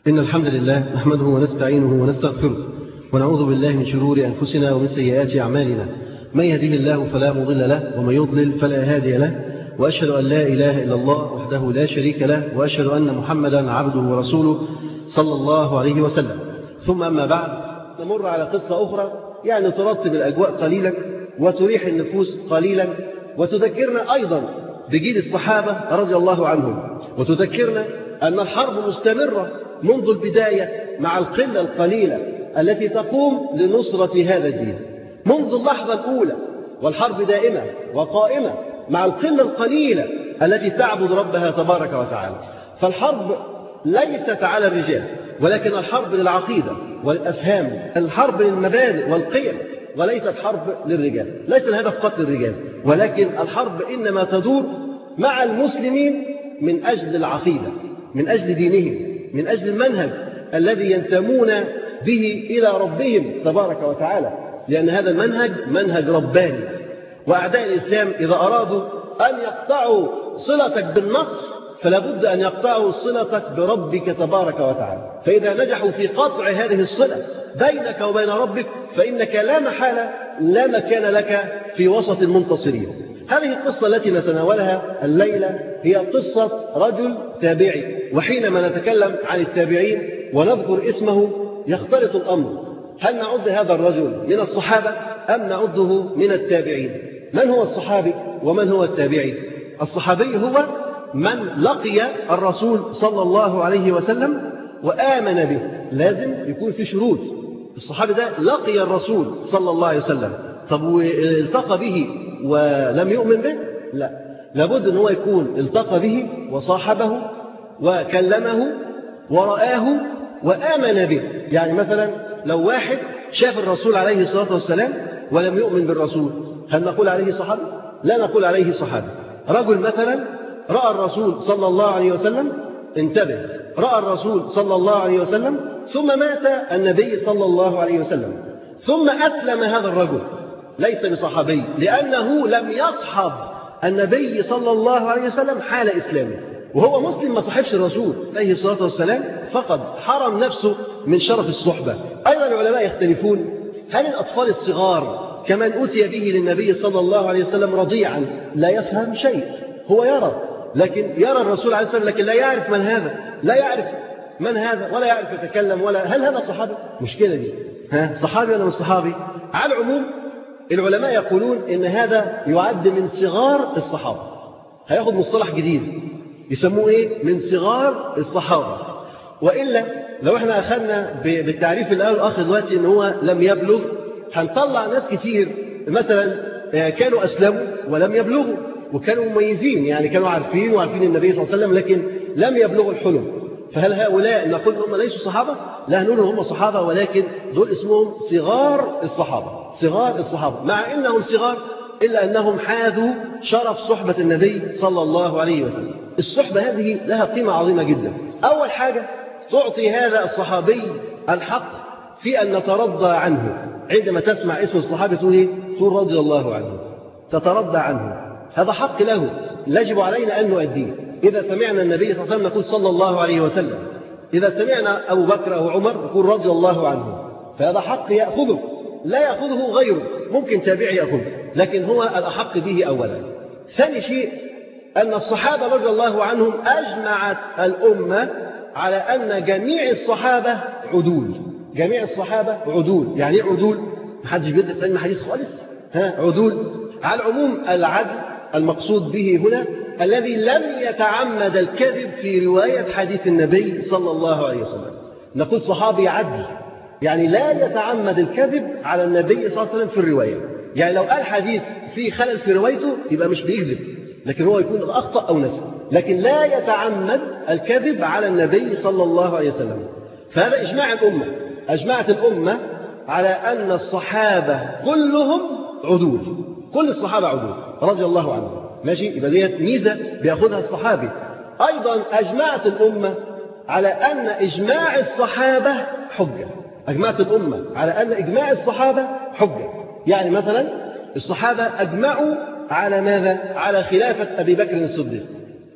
إن الحمد لله نحمده ونستعينه ونستغفره ونعوذ بالله من شرور أنفسنا ومن سيئات أعمالنا. من يهده الله فلا مضل له ومن يضلل فلا هادي له، وأشهد أن لا إله إلا الله وحده لا شريك له، وأشهد أن محمدا عبده ورسوله صلى الله عليه وسلم. ثم أما بعد، نمر على قصة أخرى يعني ترتب الأجواء قليلا وتريح النفوس قليلا، وتذكرنا أيضا بجيل الصحابة رضي الله عنهم، وتذكرنا أن الحرب مستمرة منذ البداية مع القلة القليلة التي تقوم لنصرة هذا الدين منذ اللحظة الأولى، والحرب دائمة وقائمة مع القلة القليلة التي تعبد ربها تبارك وتعالى. فالحرب ليست على الرجال، ولكن الحرب للعقيدة والأفهام، الحرب للمبادئ والقيم، وليست حرب للرجال. ليس الهدف قتل الرجال، ولكن الحرب إنما تدور مع المسلمين من أجل العقيدة، من أجل دينهم، من أجل المنهج الذي ينتمون به إلى ربهم تبارك وتعالى، لأن هذا المنهج منهج رباني. وأعداء الإسلام إذا أرادوا أن يقطعوا صلتك بالنصر فلا بد أن يقطعوا صلتك بربك تبارك وتعالى. فإذا نجحوا في قطع هذه الصلة بينك وبين ربك فإنك لا محالة لا مكان لك في وسط المنتصرين. هذه القصة التي نتناولها الليلة هي قصة رجل تابعي، وحينما نتكلم عن التابعين ونذكر اسمه يختلط الأمر، هل نعد هذا الرجل من الصحابة أم نعده من التابعين؟ من هو الصحابي ومن هو التابعي؟ الصحابي هو من لقي الرسول صلى الله عليه وسلم وآمن به. لازم يكون في شروط. الصحابي ده لقي الرسول صلى الله عليه وسلم، طب والتقى به ولم يؤمن به؟ لا، لابد أن هو يكون التقى به وصاحبه وكلمه ورآه وآمن به. يعني مثلا لو واحد شاف الرسول عليه الصلاة والسلام ولم يؤمن بالرسول، هل نقول عليه صحابي؟ لا نقول عليه صحابي. رجل مثلا رأى الرسول صلى الله عليه وسلم، انتبه، رأى الرسول صلى الله عليه وسلم ثم مات النبي صلى الله عليه وسلم ثم أسلم، هذا الرجل ليس بصحابي، لأنه لم يصحب النبي صلى الله عليه وسلم حال إسلامه، وهو مسلم ما صحبش الرسول عليه الصلاة والسلام، فقد حرم نفسه من شرف الصحبة. أيضا العلماء يختلفون، هل الأطفال الصغار كمن أتي به للنبي صلى الله عليه وسلم رضيعا لا يفهم شيء، هو يرى، لكن يرى الرسول عليه الصلاة والسلام لكن لا يعرف من هذا، لا يعرف من هذا ولا يعرف يتكلم، ولا هل هذا صحابي؟ مشكلة دي، صحابي ولا مش صحابي؟ على العموم العلماء يقولون إن هذا يعد من صغار الصحابة. هياخد مصطلح جديد يسموه إيه؟ من صغار الصحابة. وإلا لو احنا أخذنا بالتعريف الأول والآخر دلوقتي إن هو لم يبلغ، هنطلع ناس كتير مثلا كانوا أسلموا ولم يبلغوا وكانوا مميزين، يعني كانوا عارفين وعارفين النبي صلى الله عليه وسلم لكن لم يبلغوا الحلم. فهل هؤلاء نقول هم ليسوا صحابة؟ لا، نقول هم صحابة، ولكن دول اسمهم صغار الصحابة، صغار الصحابة، مع إنهم صغار إلا أنهم حاذوا شرف صحبة النبي صلى الله عليه وسلم. الصحبة هذه لها قيمة عظيمة جدا. أول حاجة تعطي هذا الصحابي الحق في أن نترضى عنه. عندما تسمع اسم الصحابي تقول إيه؟ تقول رضي الله عنه، تترضى عنه، هذا حق له يجب علينا أن نؤديه. إذا سمعنا النبي صلى الله عليه وسلم نقول صلى الله عليه وسلم، إذا سمعنا أبو بكر أو عمر نقول رضي الله عنه، فهذا حق يأخذه، لا يأخذه غيره، ممكن تابعي يأخذه، لكن هو الأحق به أولا. ثاني شيء أن الصحابة رضي الله عنهم أجمعت الأمة على أن جميع الصحابة عدول. جميع الصحابة عدول. يعني عدول؟ محدش بيدرس علم حديث خالص، عدول. على العموم العدل المقصود به هنا الذي لم يتعمد الكذب في رواية حديث النبي صلى الله عليه وسلم. نقول صحابي عدل، يعني لا يتعمد الكذب على النبي صلى الله عليه وسلم في الرواية. يعني لو قال حديث فيه خلل في روايته يبقى مش بيكذب، لكن هو يكون أخطأ أو نسي، لكن لا يتعمد الكذب على النبي صلى الله عليه وسلم. فهذا إجماع الأمة، أجمعت الأمة على أن الصحابة كلهم عدول، كل الصحابة عدول رضي الله عنهم. ماشي، يبقى ديت ميزة بياخدها الصحابي. أيضا أجمعت الأمة على أن إجماع الصحابة حجة. أجمعت الأمة على أن إجماع الصحابة حجة. يعني مثلا الصحابة أجمعوا على ماذا؟ على خلافة أبي بكر الصديق.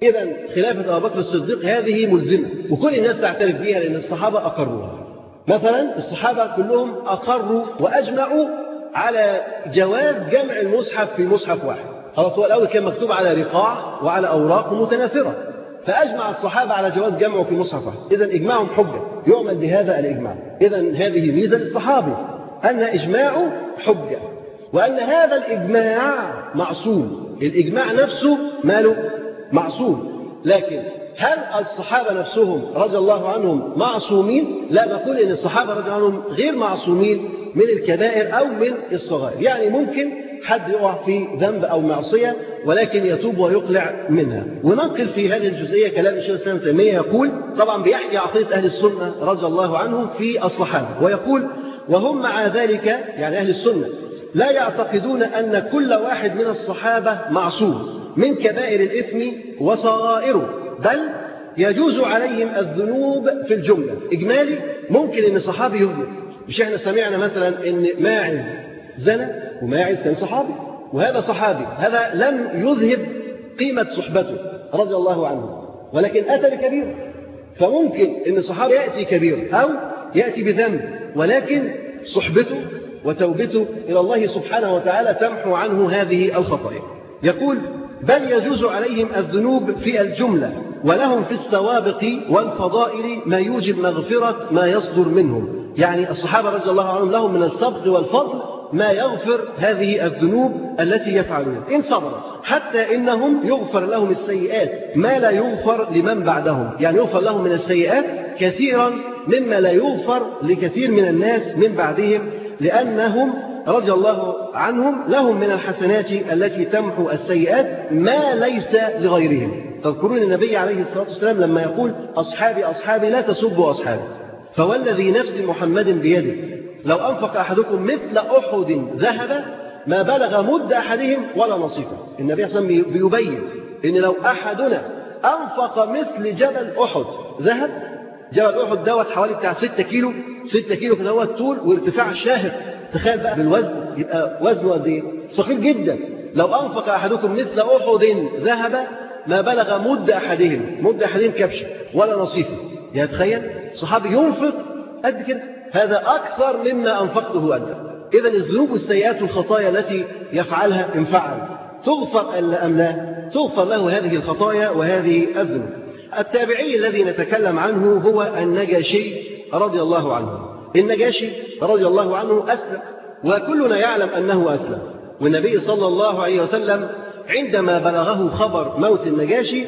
إذا خلافة أبو بكر الصديق هذه ملزمة وكل الناس تعترف بها لأن الصحابة أقروها. مثلا الصحابة كلهم أقروا وأجمعوا على جواز جمع المصحف في مصحف واحد. خلاص هو الأول كان مكتوب على رقاع وعلى أوراق متناثرة، فأجمع الصحابة على جواز جمعه في مصحف واحد. إذا إجماعهم حجة يعمل بهذا الإجماع. إذا هذه ميزة للصحابي أن إجماعه حجة، وأن هذا الإجماع معصوم. الإجماع نفسه ماله معصوم. لكن هل الصحابة نفسهم رضي الله عنهم معصومين؟ لا، نقول إن الصحابة رضي الله عنهم غير معصومين من الكبائر أو من الصغائر. يعني ممكن حد يقع في ذنب أو معصية ولكن يتوب ويقلع منها. وننقل في هذه الجزئية كلام الشيخ الإسلام ابن تيمية يقول، طبعا بيحكي عقيدة أهل السنة رضي الله عنهم في الصحابة، ويقول: وهم مع ذلك، يعني أهل السنة، لا يعتقدون أن كل واحد من الصحابة معصوم من كبائر الإثم وصغائره، بل يجوز عليهم الذنوب في الجملة. إجمالي ممكن أن صحابي يذنب. مش احنا سمعنا مثلا أن ماعز زنى، وماعز كان صحابي وهذا صحابي، هذا لم يذهب قيمة صحبته رضي الله عنه، ولكن أتى بكبير. فممكن أن صحابي يأتي كبير أو يأتي بذنب، ولكن صحبته وتوبته إلى الله سبحانه وتعالى تمحو عنه هذه الخطايا. يقول: بل يجوز عليهم الذنوب في الجملة، ولهم في السوابق والفضائل ما يوجب مغفرة ما يصدر منهم. يعني الصحابة رضي الله عنهم لهم من السبق والفضل ما يغفر هذه الذنوب التي يفعلون إن صبرت، حتى إنهم يغفر لهم السيئات ما لا يغفر لمن بعدهم. يعني يغفر لهم من السيئات كثيرا مما لا يغفر لكثير من الناس من بعدهم، لأنهم رضي الله عنهم لهم من الحسنات التي تمحو السيئات ما ليس لغيرهم. تذكرون النبي عليه الصلاة والسلام لما يقول: أصحابي أصحابي لا تسبوا أصحابي، فوالذي نفس محمد بيده لو أنفق أحدكم مثل أحد ذهب ما بلغ مد أحدهم ولا نصيفه. النبي صلى الله عليه وسلم بيبين إن لو أحدنا أنفق مثل جبل أحد ذهب، جبل أحد دوت حوالي بتاع 6 كيلو، 6 كيلو كده هو الطول وارتفاع شاهق. تخيل بقى بالوزن، يبقى وزنه قد ايه؟ ثقيل جدا. لو أنفق أحدكم مثل أحد ذهب ما بلغ مد أحدهم كبشة ولا نصيفه. يعني تخيل صحابي ينفق قد كده، هذا أكثر مما أنفقته أنت. إذا الذنوب والسيئات والخطايا التي يفعلها إن فعل تغفر أم لا؟ تغفر له هذه الخطايا وهذه الذنوب. التابعي الذي نتكلم عنه هو النجاشي رضي الله عنه. النجاشي رضي الله عنه أسلم، وكلنا يعلم أنه أسلم. والنبي صلى الله عليه وسلم عندما بلغه خبر موت النجاشي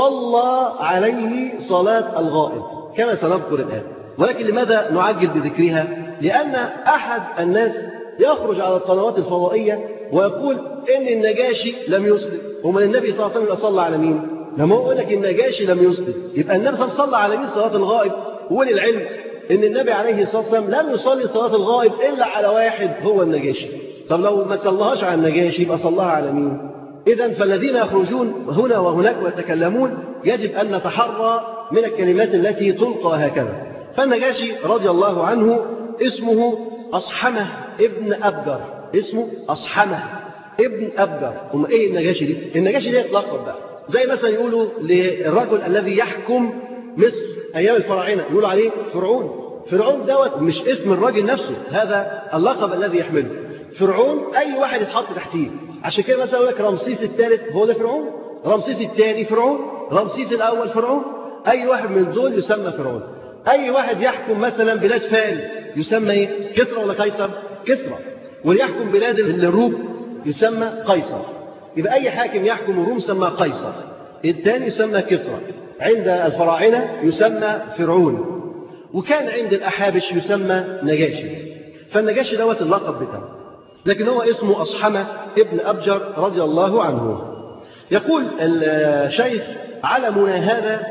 صلى عليه صلاة الغائب كما سنذكر الآن. ولكن لماذا نعجل بذكرها؟ لأن أحد الناس يخرج على القنوات الفضائية ويقول إن النجاشي لم يسلم. ومن النبي صلى الله عليه وسلم صلى على مين؟ لما هو يقول لك النجاشي لم يسلم، يبقى النبي صلى الله عليه وسلم صلى على مين صلاة الغائب؟ وللعلم إن النبي عليه الصلاة والسلام لم يصلي صلاة الغائب إلا على واحد هو النجاشي. طب لو ما صلىهاش على النجاشي يبقى صلاها على مين؟ إذن فالذين يخرجون هنا وهناك ويتكلمون يجب أن نتحرى من الكلمات التي تلقى هكذا. فالنجاشي رضي الله عنه اسمه أصحمة ابن أبجر، اسمه أصحمة ابن أبجر. هم إيه النجاشي دي؟ النجاشي دي يتلقب بقى زي مثلا يقولوا للرجل الذي يحكم مصر أيام الفراعنة يقولوا عليه فرعون. فرعون دوت مش اسم الراجل نفسه، هذا اللقب الذي يحمله. فرعون أي واحد يتحط تحتيه. عشان كده مثلا يقول لك رمسيس الثالث هو ده فرعون، رمسيس الثاني فرعون، رمسيس الأول فرعون. أي واحد من دول يسمى فرعون. أي واحد يحكم مثلا بلاد فارس يسمى إيه؟ كسرى ولا قيصر؟ كسرى. ويحكم بلاد الروم يسمى قيصر. يبقى أي حاكم يحكم الروم يسمى قيصر، الثاني يسمى كسرى. عند الفراعنة يسمى فرعون، وكان عند الأحابش يسمى نجاشي. فالنجاشي دوت اللقب بتاعه، لكن هو اسمه أصحمة ابن أبجر رضي الله عنه. يقول الشيخ: علمنا هذا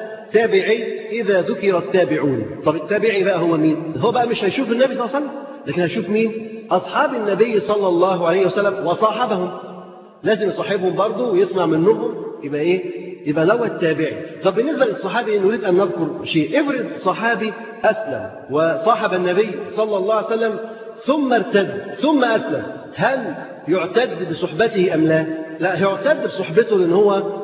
تابعي إذا ذكر التابعون. طب التابعي بقى هو مين؟ هو بقى مش هيشوف النبي صلى الله عليه وسلم، لكن هيشوف مين؟ أصحاب النبي صلى الله عليه وسلم وصاحبهم. لازم يصاحبهم برضه ويسمع منهم، يبقى إيه؟ يبقى لو التابعي. طب بالنسبة للصحابي نريد أن نذكر شيء. افرض صحابي أسلم وصاحب النبي صلى الله عليه وسلم ثم ارتد ثم أسلم، هل يعتد بصحبته أم لا؟ لا، يعتد بصحبته لأن هو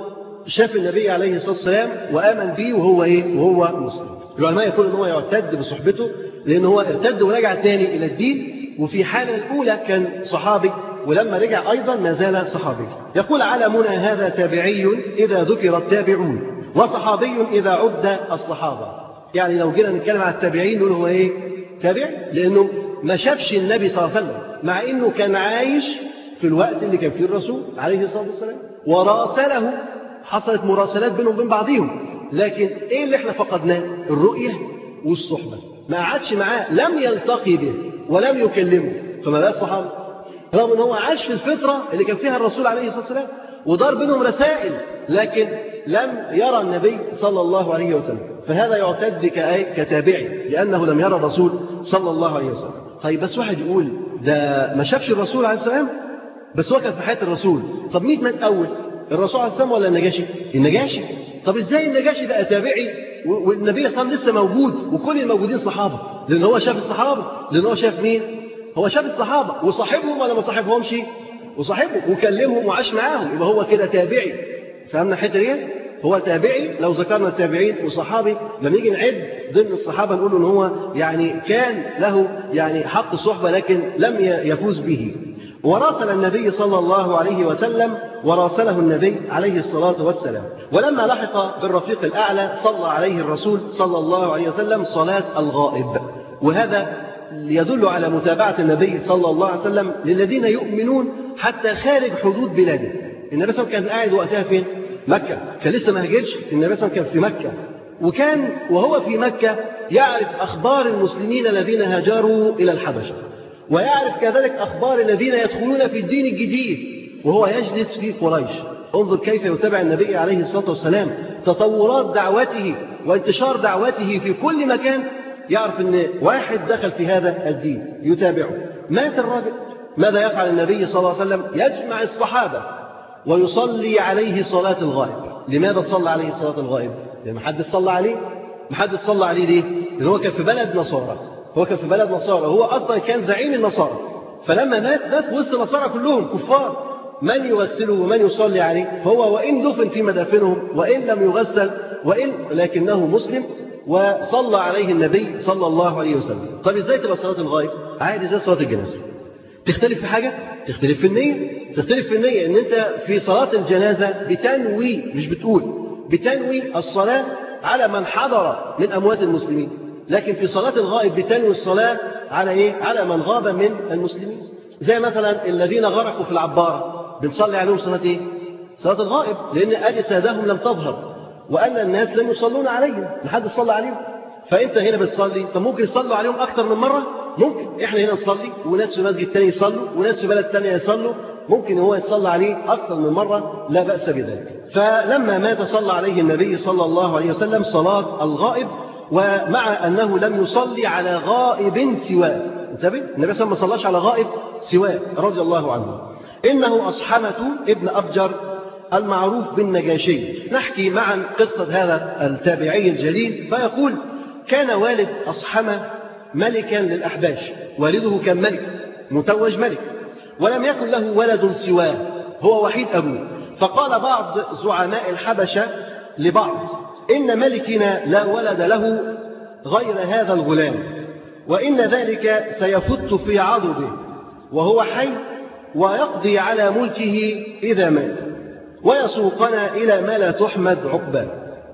شاف النبي عليه الصلاة والسلام وآمن به وهو مسلم. العلماء يقولون أنه يعتد بصحبته لأنه هو ارتد ورجع تاني إلى الدين، وفي الحالة الأولى كان صحابي ولما رجع أيضا ما زال صحابي. يقول علمنا هذا تابعي إذا ذكر التابعون وصحابي إذا عد الصحابة. يعني لو جينا نتكلم على التابعين نقول هو تابعي لأنه ما شافش النبي صلى الله عليه وسلم، مع أنه كان عايش في الوقت اللي كان فيه الرسول عليه الصلاة والسلام، وراسله، حصلت مراسلات بينهم وبين بعضهم، لكن إيه اللي احنا فقدناه؟ الرؤية والصحبة. ما قعدش معاه، لم يلتقي به ولم يكلمه، فما بقى الصحابة، رغم ان هو عاش في الفترة اللي كان فيها الرسول عليه الصلاة والسلام ودار بينهم رسائل، لكن لم يرى النبي صلى الله عليه وسلم، فهذا يعتد كتابعي لأنه لم يرى الرسول صلى الله عليه وسلم. طيب بس واحد يقول ده ما شافش الرسول عليه السلام، بس هو كان في حياة الرسول. طب مين مات أول، الرسول عليه السلام ولا النجاشي؟ النجاشي. طب ازاي النجاشي بقى تابعي والنبي صلى الله عليه وسلم لسه موجود وكل الموجودين صحابة؟ لأن هو شاف الصحابة. لأن هو شاف مين؟ هو شاف الصحابة وصاحبهم ولا ما صاحبهمش؟ وصاحبهم وكلمهم وعاش معاهم، يبقى هو كده تابعي. فهمنا الحته دي؟ هو تابعي. لو ذكرنا التابعين وصحابي لما نيجي نعد ضمن الصحابة نقول ان هو يعني كان له يعني حق الصحبة لكن لم يفوز به. وراسل النبي صلى الله عليه وسلم وراسله النبي عليه الصلاة والسلام. ولما لحق بالرفيق الأعلى صلى عليه الرسول صلى الله عليه وسلم صلاة الغائب، وهذا يدل على متابعة النبي صلى الله عليه وسلم للذين يؤمنون حتى خارج حدود بلاده. النبي صلى الله عليه وسلم كان قاعد وقتها فين؟ مكة، كان لسه ما هاجرش. النبي صلى الله عليه وسلم كان في مكة، وكان وهو في مكة يعرف أخبار المسلمين الذين هاجروا إلى الحبشة، ويعرف كذلك أخبار الذين يدخلون في الدين الجديد وهو يجلس في قريش. انظر كيف يتابع النبي عليه الصلاة والسلام تطورات دعوته وانتشار دعوته في كل مكان. يعرف أن واحد دخل في هذا الدين يتابعه، مات الراجل، ماذا يفعل النبي صلى الله عليه وسلم؟ يجمع الصحابة ويصلي عليه صلاة الغائب. لماذا صلى عليه صلاة الغائب؟ لأن محدش صلى عليه. محدش صلى عليه ليه؟ لأن هو كان في بلد نصارى، هو كان في بلد نصارى، هو أصلا كان زعيم النصارى، فلما مات وسط النصارى كلهم كفار، من يغسله ومن يصلي عليه؟ فهو وإن دفن في مدافنهم وإن لم يغسل لكنه مسلم، وصلى عليه النبي صلى الله عليه وسلم. طب إزاي تبقى صلاة الغائب؟ عادي زي صلاة الجنازة. تختلف في حاجة؟ تختلف في النية. تختلف في النية إن أنت في صلاة الجنازة بتنوي، مش بتقول، بتنوي الصلاة على من حضر من أموات المسلمين، لكن في صلاة الغائب بتنوي الصلاة على على من غاب من المسلمين. زي مثلا الذين غرقوا في العبارة بنصلي عليهم صلاة صلاة الغائب، لأن أجسادهم لم تظهر وأن الناس لم يصلون عليهم، محدش صلى عليهم. فأنت هنا بتصلي، طب ممكن يصلوا عليهم أكثر من مرة؟ ممكن. إحنا هنا نصلي وناس في مسجد تاني يصلوا وناس في بلد تانية يصلوا، ممكن هو يصلى عليه أكثر من مرة، لا بأس بذلك. فلما مات صلى عليه النبي صلى الله عليه وسلم صلاة الغائب، ومع أنه لم يصلي على غائب سواه. انتبه، النبي صلى الله عليه وسلم ما صلاش على غائب سواه رضي الله عنه. إنه أصحمة ابن أبجر المعروف بالنجاشي. نحكي معا قصة هذا التابعي الجليل. فيقول كان والد أصحمة ملكا للأحباش، والده كان ملك متوج ملك، ولم يكن له ولد سواه، هو وحيد أبوه. فقال بعض زعماء الحبشة لبعض إن ملكنا لا ولد له غير هذا الغلام، وإن ذلك سيفت في عضده وهو حي، ويقضي على ملكه إذا مات، ويسوقنا إلى ما لا تحمد عقباه.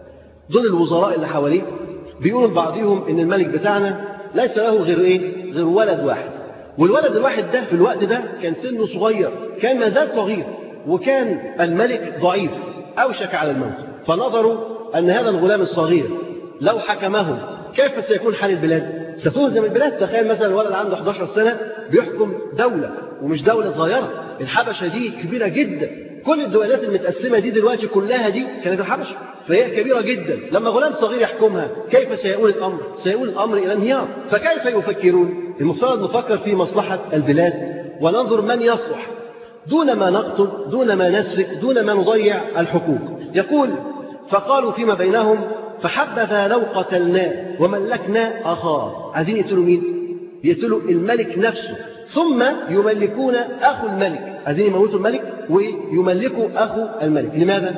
دول الوزراء اللي حواليه بيقولوا لبعضهم إن الملك بتاعنا ليس له غير ولد واحد، والولد الواحد ده في الوقت ده كان سنه صغير، كان ما زال صغير، وكان الملك ضعيف أوشك على الموت. فنظروا أن هذا الغلام الصغير لو حكمهم كيف سيكون حال البلاد؟ ستهزم البلاد. تخيل مثلا الولد عنده 11 سنة بيحكم دولة، ومش دولة صغيرة، الحبشة دي كبيرة جدا، كل الدولات المتقسمة دي دلوقتي كلها دي كانت الحبشة، فهي كبيرة جدا. لما غلام صغير يحكمها كيف سيؤول الأمر؟ سيؤول الأمر إلى انهيار. فكيف يفكرون؟ المفترض نفكر في مصلحة البلاد وننظر من يصلح دون ما نقتل، دون ما نسرق، دون ما نضيع الحقوق. يقول فقالوا فيما بينهم فحبذا لو قتلناه وملكنا أخاه. عايزين يقتلوا مين؟ يقتلوا الملك نفسه، ثم يملكون أخو الملك. عايزين يموتوا الملك ويملكوا أخو الملك. لماذا؟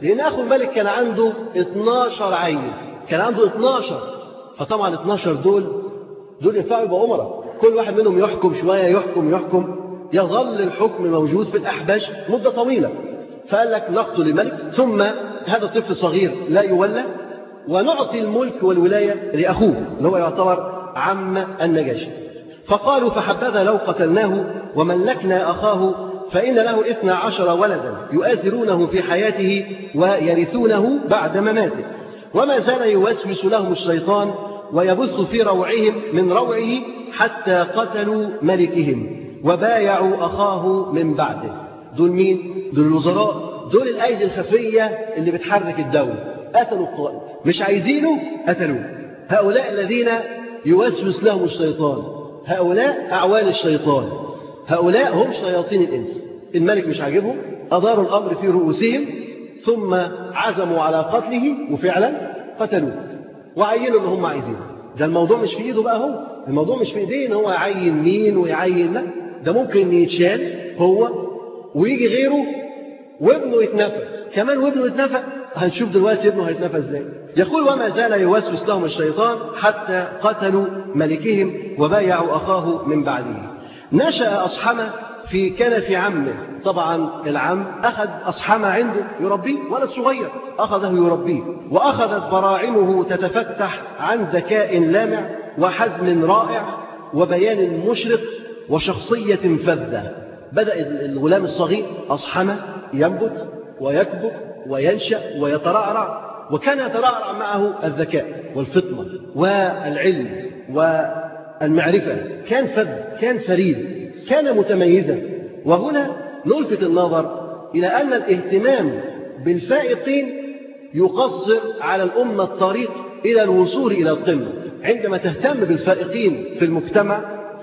لأن أخو الملك كان عنده 12 عيل، كان عنده 12، فطبعا 12 دول ينفعوا يبقوا أمراء، كل واحد منهم يحكم شوية، يحكم يظل الحكم موجود في الأحباش مدة طويلة. فقال لك نقتل الملك، ثم هذا الطفل صغير لا يولى، ونعطي الملك والولاية لأخوه اللي هو يعتبر عم النجاشي. فقالوا فحبذا لو قتلناه وملكنا أخاه فإن له 12 ولدا يؤازرونه في حياته ويرثونه بعد مماته. وما زال يوسوس لهم الشيطان ويبث في روعهم من روعه حتى قتلوا ملكهم وبايعوا أخاه من بعده. دول مين؟ دول الوزراء، دول الأيدي الخفية اللي بتحرك الدولة. قتلوا القائد، مش عايزينه قتلوه. هؤلاء الذين يوسوس لهم الشيطان، هؤلاء أعوان الشيطان، هؤلاء هم شياطين الإنس. الملك مش عاجبهم، أداروا الأمر في رؤوسهم، ثم عزموا على قتله وفعلا قتلوه وعينوا اللي هم عايزينه. ده الموضوع مش في إيده بقى، هو الموضوع مش في إيديه إن هو يعين مين ويعين، لا، ده ممكن يتشال هو ويجي غيره وابنه يتنفى كمان، وابنه يتنفى. هنشوف دلوقتي ابنه هيتنفى ازاي. يقول وما زال يوسوس لهم الشيطان حتى قتلوا ملكهم وبايعوا أخاه من بعده. نشأ أصحمة في كنف عمه. طبعا العم أخذ أصحمة عنده يربيه، ولد صغير أخذه يربيه، وأخذت براعمه تتفتح عن ذكاء لامع وحزم رائع وبيان مشرق وشخصية فذة. بدأ الغلام الصغير أصحمة ينبت ويكبر وينشأ ويترعرع، وكان يترعرع معه الذكاء والفطنة والعلم والمعرفة. كان فذ، كان فريد، كان متميزا. وهنا نلفت النظر إلى أن الاهتمام بالفائقين يقصر على الأمة الطريق إلى الوصول إلى القمة. عندما تهتم بالفائقين في المجتمع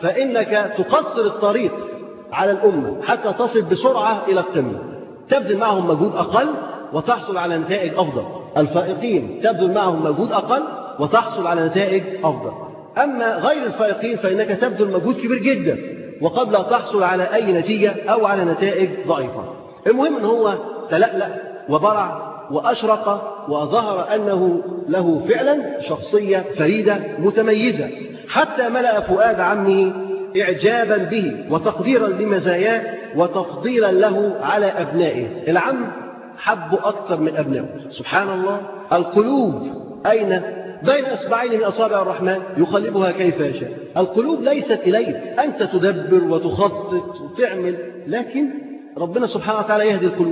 فإنك تقصر الطريق على الأمة حتى تصل بسرعة إلى القمة. تبذل معهم مجهود أقل وتحصل على نتائج أفضل. الفائقين تبذل معهم مجهود أقل وتحصل على نتائج أفضل. أما غير الفائقين فإنك تبذل مجهود كبير جدا وقد لا تحصل على أي نتيجة أو على نتائج ضعيفة. المهم أنه هو تلألأ وبرع وأشرق وظهر أنه له فعلا شخصية فريدة متميزة، حتى ملأ فؤاد عمه إعجابا به وتقديرا لمزاياه وتفضيلا له على أبنائه. العم حبه أكثر من أبنائه. سبحان الله، القلوب أين؟ بين أصبعين من أصابع الرحمن يقلبها كيف يشاء. القلوب ليست إليك، أنت تدبر وتخطط وتعمل، لكن ربنا سبحانه وتعالى يهدي القلوب.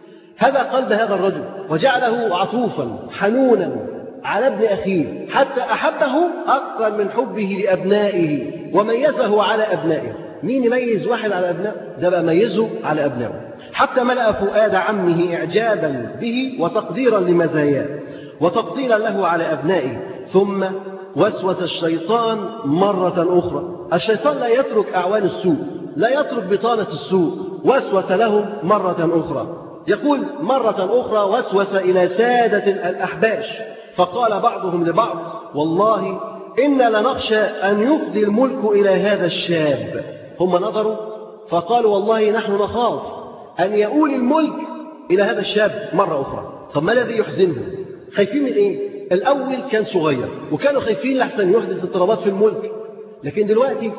هذا قلب هذا الرجل وجعله عطوفا حنونا على ابن أخيه حتى أحبه أكثر من حبه لأبنائه وميزه على أبنائه. مين يميز واحد على أبنائه؟ ده بقى ميزه على أبنائه. حتى ملأ فؤاد عمه إعجابا به وتقديرا لمزاياه وتفضيلا له على أبنائه. ثم وسوس الشيطان مرة أخرى. الشيطان لا يترك أعوان السوء، لا يترك بطانة السوء. وسوس لهم مرة أخرى. يقول مرة أخرى وسوس إلى سادة الأحباش فقال بعضهم لبعض والله إنا لنخشى أن يفضي الملك إلى هذا الشاب. هم نظروا فقالوا والله نحن نخاف أن يؤول الملك إلى هذا الشاب مرة أخرى. طب ما الذي يحزنهم؟ خايفين من إيه؟ الأول كان صغير وكانوا خايفين لحسن يحدث اضطرابات في الملك، لكن دلوقتي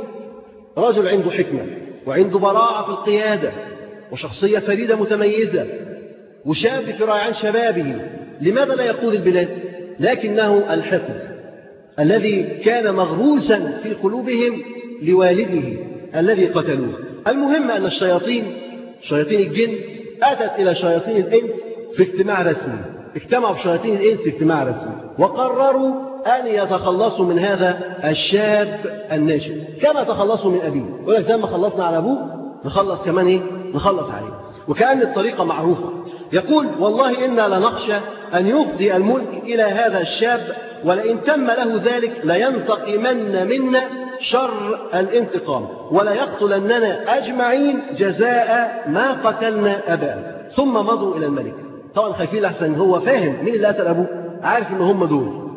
رجل عنده حكمة وعنده براعة في القيادة وشخصية فريدة متميزة وشاب في ريعان شبابه. لماذا لا يقود البلاد؟ لكنه الحقد الذي كان مغروسا في قلوبهم لوالده الذي قتلوه. المهم أن الشياطين، شياطين الجن، أتت إلى شياطين الإنس في اجتماع رسمي. اجتمعوا بشياطين الإنس في اجتماع رسمي وقرروا أن يتخلصوا من هذا الشاب الناشئ كما تخلصوا من أبيه. يقول لك لما خلصنا على أبوه نخلص كمان إيه؟ نخلص عليه. وكأن الطريقة معروفة. يقول والله إنا لنخشى أن يفضي الملك إلى هذا الشاب ولئن تم له ذلك لينتقمن منا شر الانتقام ولا يقتلننا أجمعين جزاء ما قتلنا أباه. ثم مضوا إلى الملك. طبعا خايفين لحسن هو فاهم مين اللي قتل أبوه، عارف إن هم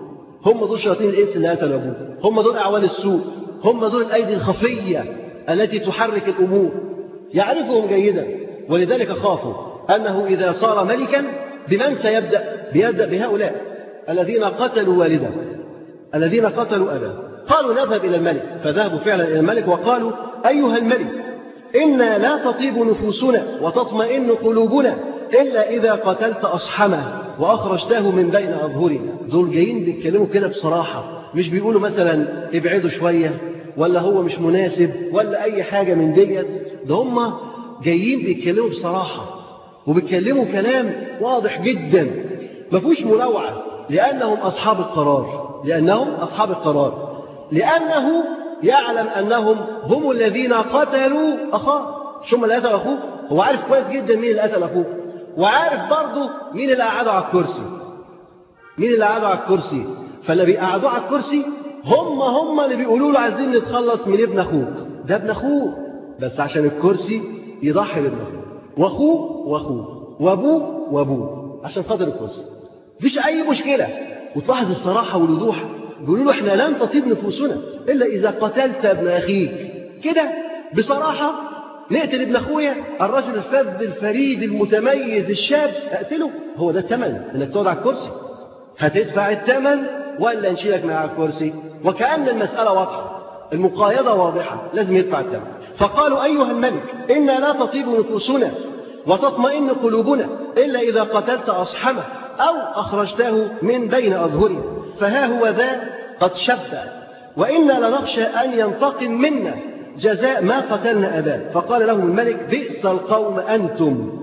دول شياطين الإنس اللي قتلوا أبوه، هم دول أعوان السوء، هم دول الأيدي الخفية التي تحرك الأمور، يعرفهم جيدا. ولذلك خافوا أنه إذا صار ملكا بمن سيبدأ؟ بيبدأ بهؤلاء الذين قتلوا والده، الذين قتلوا أباه. قالوا نذهب إلى الملك، فذهبوا فعلا إلى الملك وقالوا أيها الملك إنا لا تطيب نفوسنا وتطمئن قلوبنا إلا إذا قتلت أصحمه وأخرجته من بين أظهرنا. دول جايين بيتكلموا كده بصراحة، مش بيقولوا مثلا ابعدوا شوية ولا هو مش مناسب ولا أي حاجة من ديت. ده هم جايين بيتكلموا بصراحة وبيتكلموا كلام واضح جدا ما فيهوش منوعة، لأنهم أصحاب القرار، لأنهم أصحاب القرار، لأنه يعلم أنهم هم الذين قتلوا أخاه. شو اللي قتل أخوه؟ هو عارف كويس جدا مين اللي قتل أخوه، وعارف برضه مين اللي قعده على الكرسي، مين اللي قعده على الكرسي. فاللي بيقعدوه على الكرسي هم اللي بيقولوا له عايزين نتخلص من ابن أخوك. ده ابن أخوه بس عشان الكرسي يضحي بابن أخوه، وأخوه وأبوه عشان خاطر الكرسي. مفيش أي مشكلة. وتلاحظ الصراحة والوضوح، بيقولوا له احنا لن تطيب نفوسنا إلا إذا قتلت ابن أخيك. كده بصراحة نقتل ابن أخويا الرجل الفذ الفريد المتميز الشاب، أقتله. هو ده الثمن إنك تقعد على الكرسي؟ هتدفع الثمن ولا نشيلك من على الكرسي؟ وكأن المسألة واضحة، المقايضة واضحة، لازم يدفع الثمن. فقالوا أيها الملك إنا لا تطيب نفوسنا وتطمئن قلوبنا إلا إذا قتلت أصحمه أو أخرجته من بين أظهرنا، فها هو ذا قد شب وإنا لنخشى أن ينتقم منا جزاء ما قتلنا أباه. فقال لهم الملك بئس القوم أنتم.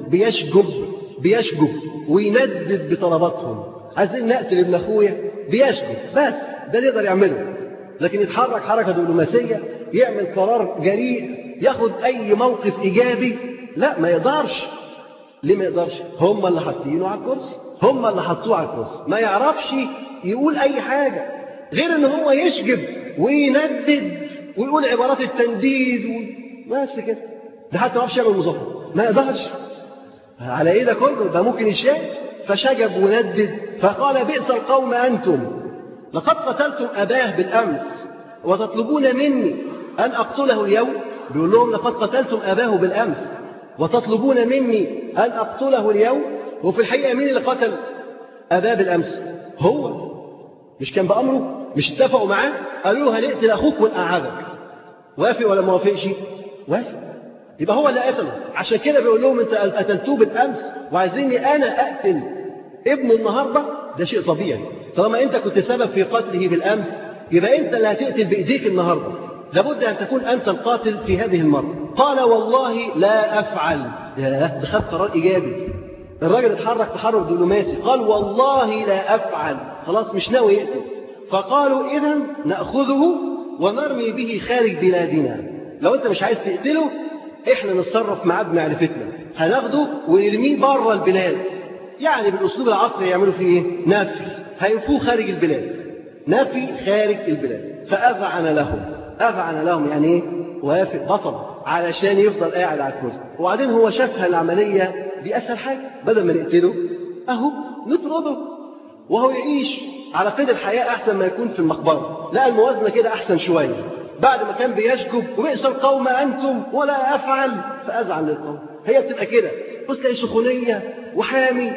بيشجب ويندد بطلباتهم. عايزين نقتل ابن أخويا، بيشجب بس ده اللي يقدر يعمله. لكن يتحرك حركة دبلوماسية، يعمل قرار جريء، ياخد أي موقف إيجابي، لا ما يقدرش. ليه ما يقدرش؟ هم اللي حاطينه على الكرسي، هم اللي حطوه على الكرسي. ما يعرفش يقول أي حاجة غير إن هو يشجب ويندد ويقول عبارات التنديد بس كده. ده حتى ما يعرفش يعمل مظاهرة، ما يقدرش. على إيه ده كله؟ ده ممكن يشاء. فشجب وندد. فقال بئس القوم أنتم لقد قتلتم أباه بالأمس وتطلبون مني أن أقتله اليوم. بيقول لهم لقد قتلتم أباه بالأمس وتطلبون مني أن أقتله اليوم. وفي الحقيقة مين اللي قتل أباه بالأمس؟ هو. مش كان بأمره؟ مش اتفقوا معاه؟ قالوا له هنقتل أخوك ونقعدك. وافق ولا ما وافقش؟ وافق. يبقى هو اللي قتله. عشان كده بيقول لهم انت قتلتوه بالأمس وعايزيني أنا أقتل ابنه النهاردة. ده شيء طبيعي، طالما أنت كنت سبب في قتله بالأمس يبقى أنت اللي هتقتل بإيديك النهاردة. لابد أن تكون أنت القاتل في هذه المرة. قال والله لا أفعل. ده خد قرار إيجابي. الراجل اتحرك تحرك دبلوماسي، قال والله لا أفعل، خلاص مش ناوي يقتل. فقالوا إذن نأخذه ونرمي به خارج بلادنا. لو أنت مش عايز تقتله إحنا نتصرف معاه بمعرفتنا، هناخده ونرميه بره البلاد. يعني بالأسلوب العصري يعملوا فيه إيه؟ نفي. هينفوه خارج البلاد، نفي خارج البلاد. فأذعن لهم يعني إيه؟ وافق بصر علشان يفضل قاعد على الكرسي. وبعدين هو شافها العملية دي أسهل حاجة، بدل ما نقتله أهو نطرده وهو يعيش على قيد الحياة أحسن ما يكون في المقبرة. لا الموازنة كده أحسن شوية. بعد ما كان بيشجب وبئس القوم أنتم ولا أفعل، فأزعل للقوم. هي بتبقى كده، بص تلاقي سخونية وحامي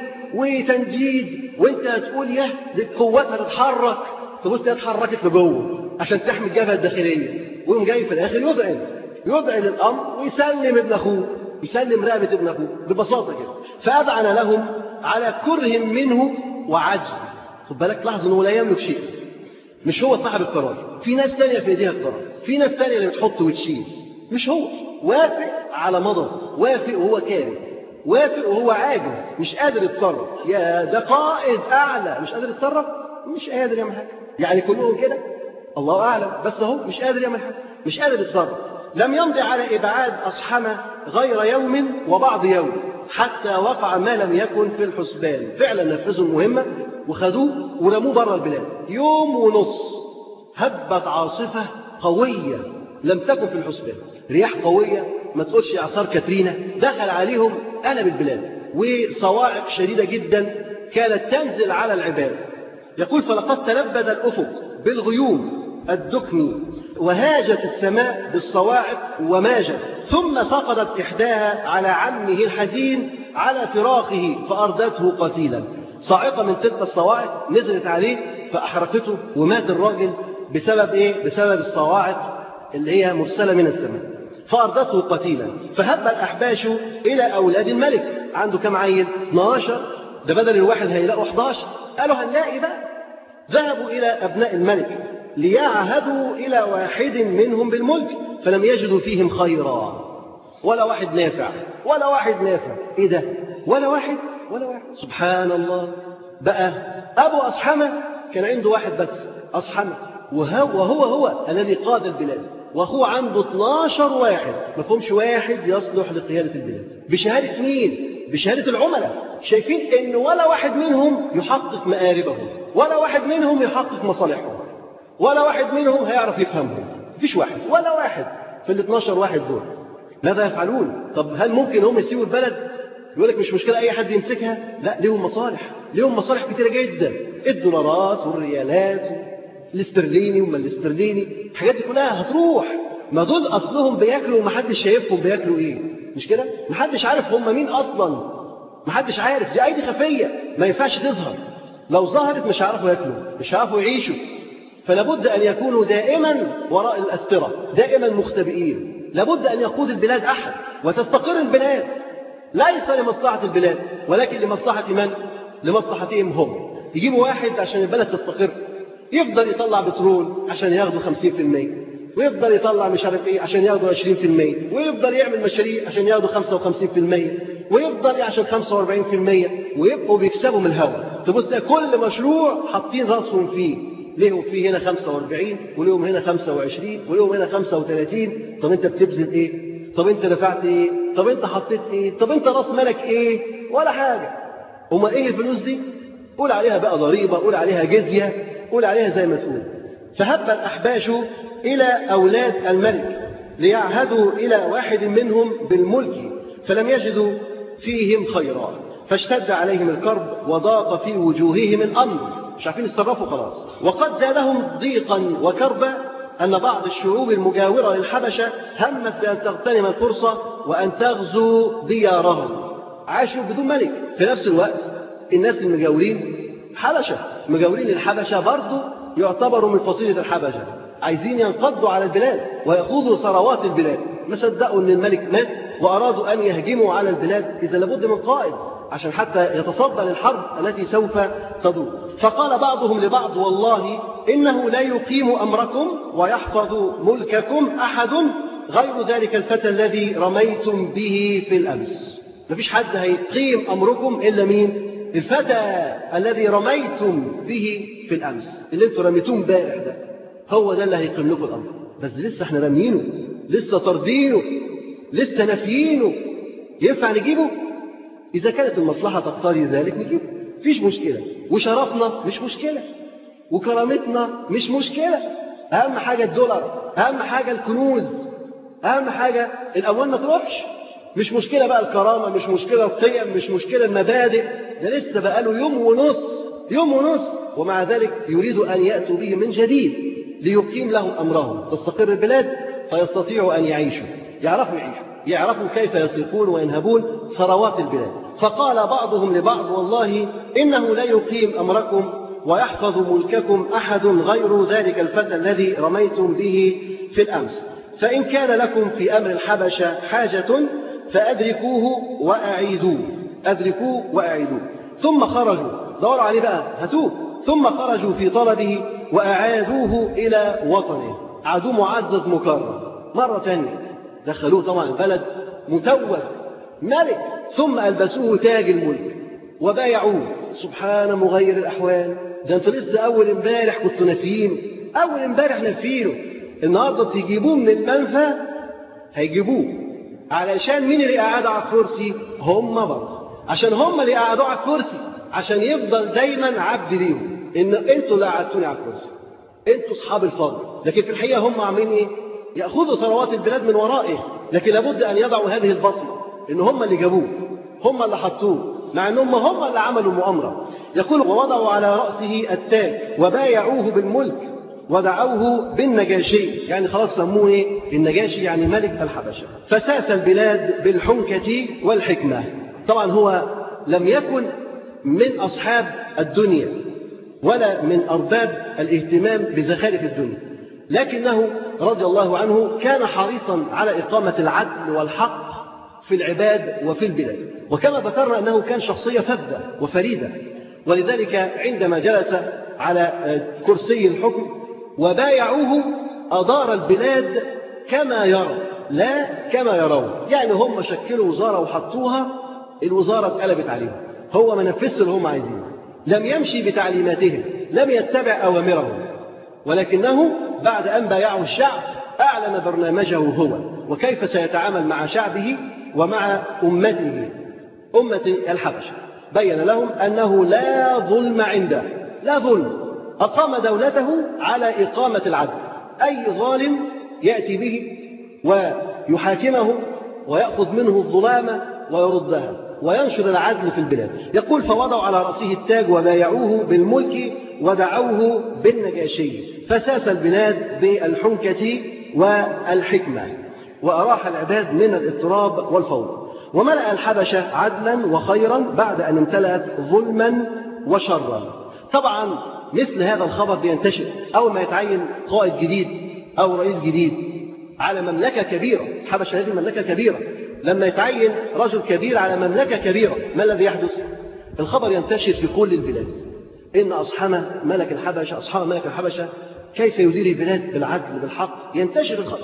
وتنجيد، وانت هتقول يا قوتها تتحرك، تبص تلاقيها اتحركت لجوه عشان تحمي الجبهة الداخلية، ويقوم جاي في الآخر يذعن الأمر ويسلم ابن أخوه، يسلم رقبة ابن أخوه ببساطة كده. فأذعن لهم على كره منه وعجز. خد بالك، لاحظ إنه لا يملك شيء، مش هو صاحب القرار، في ناس تانية في ايديها القرار، في ناس تانية اللي بتحط وتشيل، مش هو. وافق على مضض، وافق وهو كاره، وافق وهو عاجز مش قادر يتصرف. يا ده قائد أعلى مش قادر يتصرف، مش قادر يعمل حاجة. يعني كلهم كده الله أعلم، بس هو مش قادر يعمل حاجة، مش قادر يتصرف. لم يمضي على إبعاد أصحمة غير يوم وبعض يوم حتى وقع ما لم يكن في الحسبان. فعلا نفذوا المهمة وخدوه ورموه بره البلاد. يوم ونص هبت عاصفة قوية لم تكن في الحسبان، رياح قوية ما تقولش إعصار كاترينا، دخل عليهم قلب البلاد، وصواعق شديدة جدا كانت تنزل على العباد. يقول فلقد تلبد الأفق بالغيوم الدكمي وهاجت السماء بالصواعق وماجت، ثم سقطت إحداها على عمه الحزين على فراقه فأردته قتيلا. صاعقة من تلك الصواعق نزلت عليه فأحرقته ومات الراجل بسبب إيه؟ بسبب الصواعق اللي هي مرسلة من السماء، فأردته قتيلا. فهب الأحباش إلى أولاد الملك. عنده كم عيل؟ 12. ده بدل الواحد هيلاقوا 11. قالوا هنلاقي بقى. ذهبوا إلى أبناء الملك ليعهدوا إلى واحد منهم بالملك فلم يجدوا فيهم خيرا. ولا واحد نافع، ولا واحد نافع. إيه ده؟ ولا واحد، ولا واحد. سبحان الله. بقى أبو أصحمة كان عنده واحد بس، أصحمة، وهو الذي قاد البلاد، وأخوه عنده 12 واحد، ما فهمش واحد يصلح لقيادة البلاد. بشهادة مين؟ بشهادة العملاء. شايفين إن ولا واحد منهم يحقق مآربهم، ولا واحد منهم يحقق مصالحهم، ولا واحد منهم هيعرف يفهمهم. مفيش واحد، ولا واحد في ال 12 واحد دول. ماذا يفعلون؟ طب هل ممكن هم يسيبوا البلد؟ يقول لك مش مشكلة أي حد يمسكها؟ لا، ليهم مصالح، ليهم مصالح كتيرة جدا. الدولارات والريالات الاسترليني وما الاسترليني، الحاجات دي كلها هتروح. ما دول أصلهم بياكلوا ومحدش شايفهم بياكلوا إيه، مش كده؟ محدش عارف هم مين أصلا، محدش عارف. دي أيدي خفية ما ينفعش تظهر. لو ظهرت مش هيعرفوا ياكلوا، مش هيعرفوا يعيشوا. فلابد أن يكونوا دائما وراء الأسترة، دائما مختبئين. لابد أن يقود البلاد أحد وتستقر البلاد، ليس لمصلحة البلاد ولكن لمصلحة من؟ لمصلحتهم هم. يجيبوا واحد عشان البلد تستقر، يفضل يطلع بترول عشان ياخدوا 50%، ويفضل يطلع مش عارف ايه عشان ياخدوا 20%، ويفضل يعمل مشاريع عشان ياخدوا 55%، ويفضل عشان 45%، ويبقوا بيكسبوا من الهواء. تبص ده كل مشروع حاطين راسهم فيه، ليهم فيه هنا 45 وليهم هنا 25 وليهم هنا 35. طب انت بتبذل ايه؟ طب انت دفعت ايه؟ طب انت حطيت ايه؟ طب انت راس مالك ايه؟ ولا حاجه. هما ايه الفلوس دي؟ قول عليها بقى ضريبه، قول عليها جزيه، قول عليها زي ما تقول. فهب الأحباش إلى أولاد الملك ليعهدوا إلى واحد منهم بالملك فلم يجدوا فيهم خيرا، فاشتد عليهم الكرب وضاق في وجوههم الأمر، مش عارفين يتصرفوا خلاص. وقد زادهم ضيقا وكربا أن بعض الشعوب المجاورة للحبشة همت بأن تغتنم الفرصة وأن تغزو ديارهم. عاشوا بدون ملك. في نفس الوقت الناس المجاورين حبشة، مجاورين للحبشة برضو يعتبروا من فصيلة الحبشة، عايزين ينقضوا على البلاد ويأخذوا ثروات البلاد. ما صدقوا أن الملك مات وأرادوا أن يهجموا على البلاد. إذا لابد من قائد عشان حتى يتصدى للحرب التي سوف تدور. فقال بعضهم لبعض والله إنه لا يقيم أمركم ويحفظ ملككم أحد غير ذلك الفتى الذي رميتم به في الأمس. مفيش حد هيقيم أمركم إلا مين؟ الفتى الذي رميتم به في الأمس، اللي انتم رميتوه امبارح ده، هو ده اللي هيقيم لكم الأمر. بس لسه احنا رامينه، لسه طردينه، لسه نافيينه. ينفع نجيبه؟ إذا كانت المصلحة تقتضي ذلك نجيبه، مفيش مشكلة. وشرفنا مش مشكلة، وكرامتنا مش مشكلة. أهم حاجة الدولار، أهم حاجة الكنوز، أهم حاجة الأموال ما تروحش. مش مشكلة بقى الكرامة، مش مشكلة القيم، مش مشكلة المبادئ. ده لسه بقاله يوم ونص، يوم ونص، ومع ذلك يريد أن يأتوا به من جديد ليقيم له أمرهم، تستقر البلاد فيستطيعوا أن يعيشوا، يعرفوا كيف يسرقون وينهبون ثروات البلاد. فقال بعضهم لبعض والله إنه لا يقيم أمركم ويحفظ ملككم أحد غير ذلك الفتى الذي رميتم به في الأمس، فإن كان لكم في أمر الحبشة حاجة فأدركوه وأعيدوه. أدركوه وأعيدوه. ثم خرجوا، دوروا عليه بقى، هاتوه. ثم خرجوا في طلبه وأعادوه إلى وطنه، عادوه معزز مكرم مرة ثانية. دخلوه طبعا البلد متوج ملك، ثم ألبسوه تاج الملك وبايعوه. سبحان مغير الأحوال. ده انتوا لسه أول امبارح كنتوا نافيين، أول امبارح نافيينه، النهارده تجيبوه من المنفى. هيجيبوه علشان مين اللي قاعد على الكرسي؟ هم برضه، عشان هم اللي قاعدوا على الكرسي، عشان يفضل دايما عبد ليهم، ان انتوا اللي قعدتوني على الكرسي، انتوا اصحاب الفضل. لكن في الحقيقه هم عاملين ايه؟ ياخذوا ثروات البلاد من ورائه، لكن لابد ان يضعوا هذه البصمه ان هم اللي جابوه، هم اللي حطوه، مع انهم هم اللي عملوا المؤامره. يقول ووضعوا على راسه التاج وبايعوه بالملك ودعوه بالنجاشي، يعني خلاص سموه ايه؟ النجاشي، يعني ملك الحبشه. فساس البلاد بالحنكه والحكمه. طبعا هو لم يكن من أصحاب الدنيا ولا من أرباب الاهتمام بزخارف الدنيا، لكنه رضي الله عنه كان حريصا على إقامة العدل والحق في العباد وفي البلاد. وكما ذكرنا أنه كان شخصية فذة وفريدة، ولذلك عندما جلس على كرسي الحكم وبايعوه أدار البلاد كما يرى لا كما يرون. يعني هم شكلوا وزارة وحطوها، الوزارة اتقلبت عليهم، هو ما نفذش اللي هم عايزينه، لم يمشي بتعليماتهم، لم يتبع أوامرهم، ولكنه بعد أن بايعه الشعب أعلن برنامجه هو وكيف سيتعامل مع شعبه ومع أمته، أمة الحبشة. بين لهم أنه لا ظلم عنده، لا ظلم، أقام دولته على إقامة العدل. أي ظالم يأتي به ويحاكمه ويأخذ منه الظلامة ويردها وينشر العدل في البلاد. يقول: فوضعوا على رأسه التاج وبايعوه بالملك ودعوه بالنجاشي، فساس البلاد بالحنكة والحكمة، وأراح العباد من الاضطراب والفوضى، وملأ الحبشة عدلا وخيرا بعد أن امتلأت ظلما وشرا. طبعا مثل هذا الخبر بينتشر أول ما يتعين قائد جديد أو رئيس جديد على مملكة كبيرة. الحبشة هذه مملكة كبيرة، لما يتعين رجل كبير على مملكة كبيرة ما الذي يحدث؟ الخبر ينتشر في كل البلاد إن أصحاب ملك الحبشة كيف يدير البلاد بالعدل بالحق. ينتشر الخبر،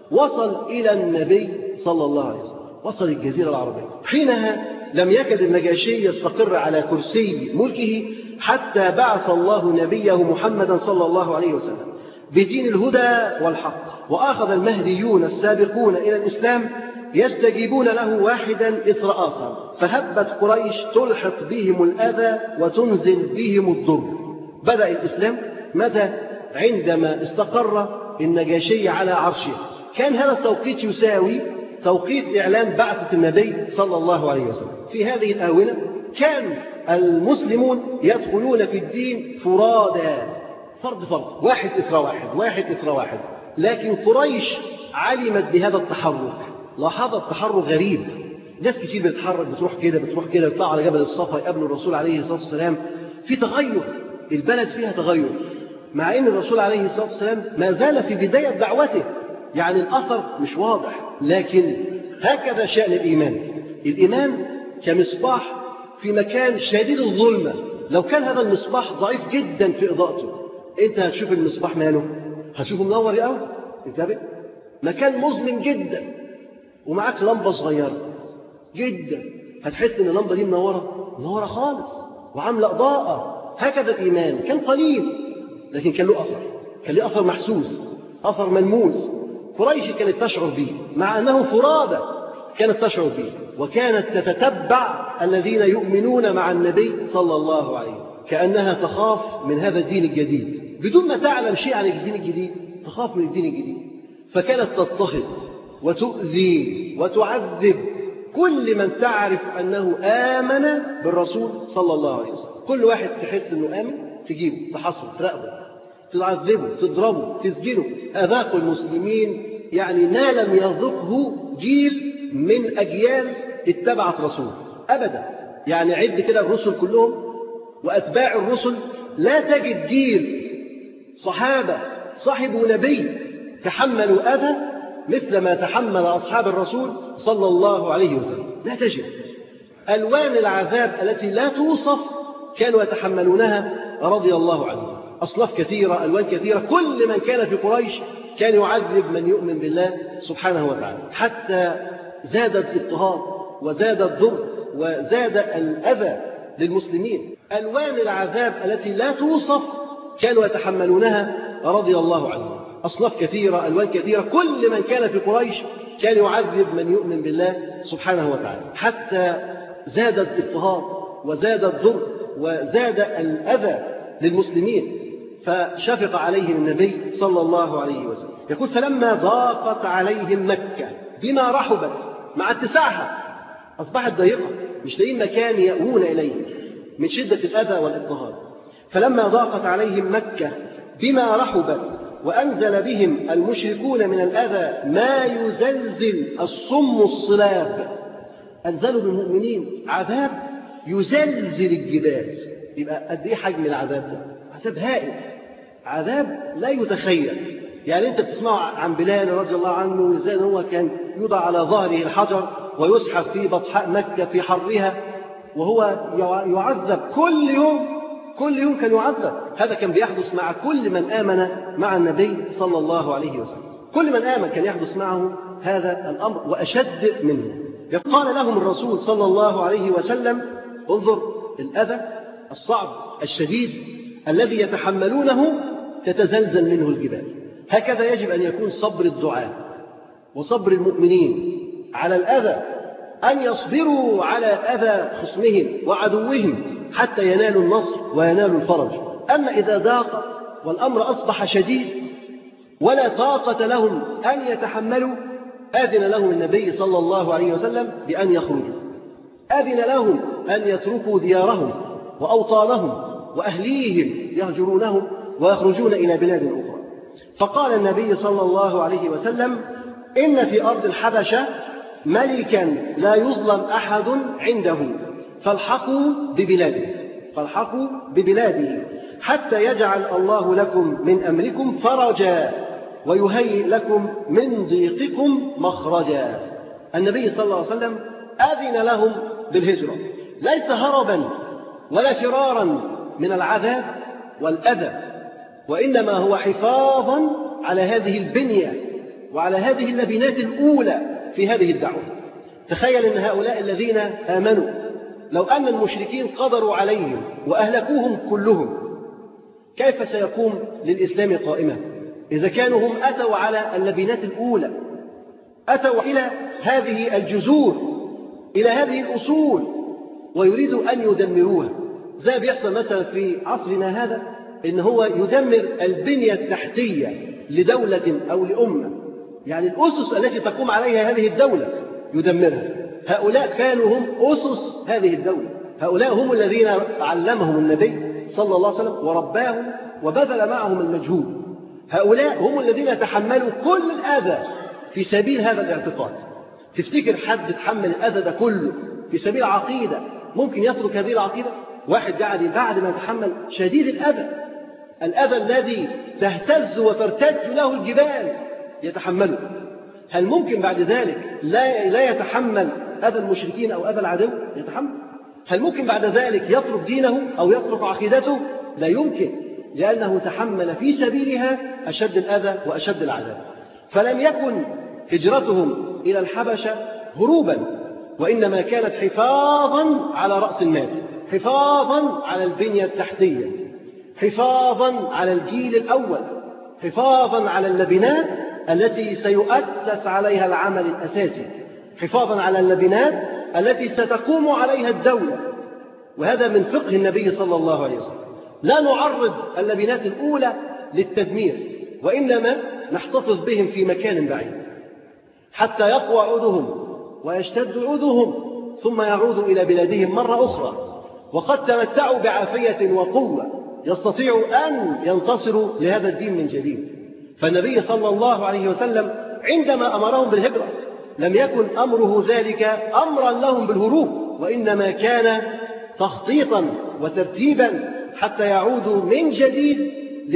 وصل إلى النبي صلى الله عليه وسلم، وصل الجزيرة العربية. حينها لم يكد النجاشي يستقر على كرسي ملكه حتى بعث الله نبيه محمدا صلى الله عليه وسلم بدين الهدى والحق، وأخذ المهديون السابقون إلى الإسلام يستجيبون له واحدا إثر آخر، فهبت قريش تلحق بهم الأذى وتنزل بهم الضر. بدأ الإسلام متى؟ عندما استقر النجاشي على عرشه. كان هذا التوقيت يساوي توقيت إعلان بعثة النبي صلى الله عليه وسلم. في هذه الآونة كان المسلمون يدخلون في الدين فرادا، فرد فرد، واحد إثر واحد، واحد إثر واحد. لكن قريش علمت بهذا التحرك، لاحظت تحرك غريب. ناس كتير بتتحرك، بتروح كده بتروح كده، يطلعوا على جبل الصفا يقابلوا الرسول عليه الصلاة والسلام. في تغير، البلد فيها تغير، مع أن الرسول عليه الصلاة والسلام ما زال في بداية دعوته، يعني الأثر مش واضح. لكن هكذا شأن الإيمان. الإيمان كمصباح في مكان شديد الظلمة، لو كان هذا المصباح ضعيف جدا في إضاءته، أنت هتشوف المصباح ماله؟ هتشوفه منور قوي. انتبه، مكان مظلم جدا ومعاك لمبة صغيرة جدا، هتحس ان اللمبة دي منورة خالص وعاملة إضاءة. هكذا الإيمان كان قليل لكن كان له أثر، كان له أثر محسوس، أثر ملموس. قريش كانت تشعر به، مع أنه فرادى كانت تشعر به، وكانت تتتبع الذين يؤمنون مع النبي صلى الله عليه وسلم، كأنها تخاف من هذا الدين الجديد بدون ما تعلم شيء عن الدين الجديد، تخاف من الدين الجديد. فكانت تضطهد وتؤذي وتعذب كل من تعرف أنه آمن بالرسول صلى الله عليه وسلم. كل واحد تحس أنه آمن تجيبه، تحصره، تراقبه، تعذبه، تضربه، تسجنه. أذاق المسلمين يعني ما لم يذقه جيل من أجيال اتبعت رسول أبدا. يعني عد كده الرسل كلهم وأتباع الرسل، لا تجد جيل صحابة صاحبوا نبي تحملوا أذى مثل ما تحمل أصحاب الرسول صلى الله عليه وسلم. لا تجد. ألوان العذاب التي لا توصف كانوا يتحملونها رضي الله عنهم. أصناف كثيرة، ألوان كثيرة. كل من كان في قريش كان يعذب من يؤمن بالله سبحانه وتعالى، حتى زاد الاضطهاد وزاد الضر وزاد الأذى للمسلمين. ألوان العذاب التي لا توصف كانوا يتحملونها رضي الله عنهم. أصناف كثيرة، ألوان كثيرة. كل من كان في قريش كان يعذب من يؤمن بالله سبحانه وتعالى، حتى زاد الاضطهاد وزاد الضر وزاد الأذى للمسلمين. فشفق عليهم النبي صلى الله عليه وسلم. يقول: فلما ضاقت عليهم مكة بما رحبت، مع اتساعها أصبحت ضيقة، مش لاقيين مكان يأوون إليه من شدة الأذى والاضطهاد. فلما ضاقت عليهم مكة بما رحبت وأنزل بهم المشركون من الأذى ما يزلزل الصم الصلاب. أنزلوا بالمؤمنين عذاب يزلزل الجبال. يبقى قد إيه حجم العذاب ده؟ عذاب هائل، عذاب لا يتخيل. يعني أنت بتسمع عن بلال رضي الله عنه إزاي هو كان يوضع على ظهره الحجر ويسحب في بطحاء مكة في حرها، وهو يعذب كل يوم كان يعذب. هذا كان بيحدث مع كل من آمن مع النبي صلى الله عليه وسلم. كل من آمن كان يحدث معه هذا الأمر وأشد منه. قال لهم الرسول صلى الله عليه وسلم: انظر الأذى الصعب الشديد الذي يتحملونه تتزلزل منه الجبال. هكذا يجب أن يكون صبر الدعاء وصبر المؤمنين على الأذى، أن يصبروا على أذى خصمهم وعدوهم حتى ينالوا النصر وينالوا الفرج. أما إذا ضاق والأمر أصبح شديد ولا طاقة لهم أن يتحملوا، أذن لهم النبي صلى الله عليه وسلم بأن يخرجوا، أذن لهم أن يتركوا ديارهم وأوطانهم وأهليهم يهجرونهم ويخرجون إلى بلاد أخرى. فقال النبي صلى الله عليه وسلم: إن في أرض الحبشة ملكا لا يظلم أحد عنده، فالحقوا ببلاده حتى يجعل الله لكم من أمركم فرجا ويهيئ لكم من ضيقكم مخرجا. النبي صلى الله عليه وسلم أذن لهم بالهجرة، ليس هربا ولا فرارا من العذاب والأذى، وإنما هو حفاظا على هذه البنية وعلى هذه اللبنات الأولى في هذه الدعوة. تخيل أن هؤلاء الذين آمنوا لو أن المشركين قدروا عليهم وأهلكوهم كلهم، كيف سيقوم للإسلام قائمة إذا كانوا هم أتوا على اللبنات الأولى، أتوا إلى هذه الجذور، إلى هذه الأصول، ويريدوا أن يدمروها، زي بيحصل مثلا في عصرنا هذا، إن هو يدمر البنية التحتية لدولة أو لأمة، يعني الأسس التي تقوم عليها هذه الدولة يدمرها. هؤلاء كانوا هم أسس هذه الدولة، هؤلاء هم الذين علمهم النبي صلى الله عليه وسلم ورباهم وبذل معهم المجهود. هؤلاء هم الذين تحملوا كل الأذى في سبيل هذا الاعتقاد. تفتكر حد تحمل الأذى ده كله في سبيل عقيدة ممكن يترك هذه العقيدة؟ واحد قاعد بعد ما يتحمل شديد الأذى الذي تهتز وترتج له الجبال يتحمله، هل ممكن بعد ذلك لا يتحمل أذى المشركين أو أذى العدو؟ يتحمل. هل ممكن بعد ذلك يترك دينه أو يترك عقيدته؟ لا يمكن، لأنه تحمل في سبيلها أشد الأذى وأشد العذاب. فلم يكن هجرتهم إلى الحبشة هروبا، وإنما كانت حفاظا على رأس المال، حفاظا على البنية التحتية، حفاظا على الجيل الأول، حفاظا على اللبنات التي سيؤسس عليها العمل الأساسي، حفاظا على اللبنات التي ستقوم عليها الدولة. وهذا من فقه النبي صلى الله عليه وسلم. لا نعرض اللبنات الأولى للتدمير، وإنما نحتفظ بهم في مكان بعيد حتى يقوى عودهم ويشتد عودهم، ثم يعودوا إلى بلادهم مرة أخرى وقد تمتعوا بعافية وقوة، يستطيعوا أن ينتصروا لهذا الدين من جديد. فالنبي صلى الله عليه وسلم عندما أمرهم بالهجرة لم يكن أمره ذلك أمرا لهم بالهروب، وإنما كان تخطيطا وترتيبا حتى يعودوا من جديد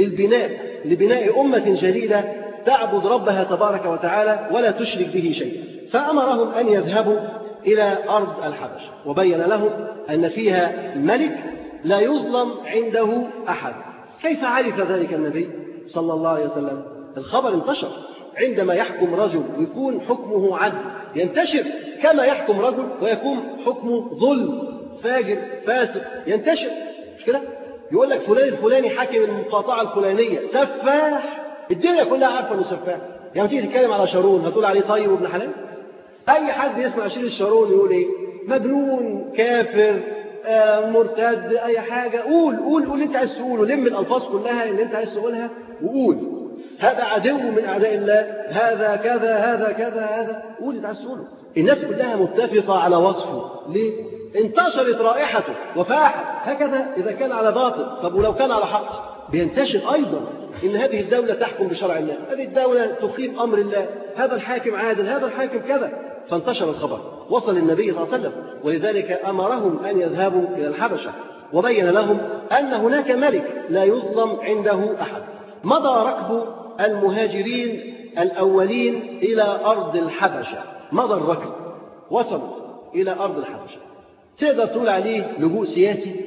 لبناء أمة جديدة تعبد ربها تبارك وتعالى ولا تشرك به شيئا. فأمرهم أن يذهبوا إلى أرض الحبشة، وبين لهم أن فيها ملك لا يظلم عنده أحد. كيف عرف ذلك النبي صلى الله عليه وسلم؟ الخبر انتشر. عندما يحكم رجل ويكون حكمه عدل ينتشر، كما يحكم رجل ويكون حكمه ظلم فاجر فاسق ينتشر، مش كده؟ يقول لك فلان الفلاني حاكم المقاطعة الفلانية سفاح، الدنيا كلها عارفة انه سفاح. يعني تيجي تتكلم على شارون هتقول عليه طيب وابن حلال؟ أي حد يسمع شير الشارون يقول إيه؟ مجنون، كافر، مرتد، أي حاجة. قول اللي أنت عايز تقوله، لم الألفاظ كلها اللي أنت عايز تقولها وقول هذا عدو من أعداء الله، هذا كذا، هذا كذا، هذا، قول اللي أنت عايز تقوله. الناس كلها متفقة على وصفه. ليه؟ انتشرت رائحته وفاحت. هكذا إذا كان على باطل. طب ولو كان على حق بينتشر أيضا إن هذه الدولة تحكم بشرع الله، هذه الدولة تقيم أمر الله، هذا الحاكم عادل، هذا الحاكم كذا. فانتشر الخبر وصل النبي صلى الله عليه وسلم، ولذلك أمرهم أن يذهبوا إلى الحبشة، وبين لهم أن هناك ملك لا يظلم عنده أحد. مضى ركب المهاجرين الأولين إلى أرض الحبشة، مضى الركب وصلوا إلى أرض الحبشة. تقدر تقول عليه لجوء سياسي؟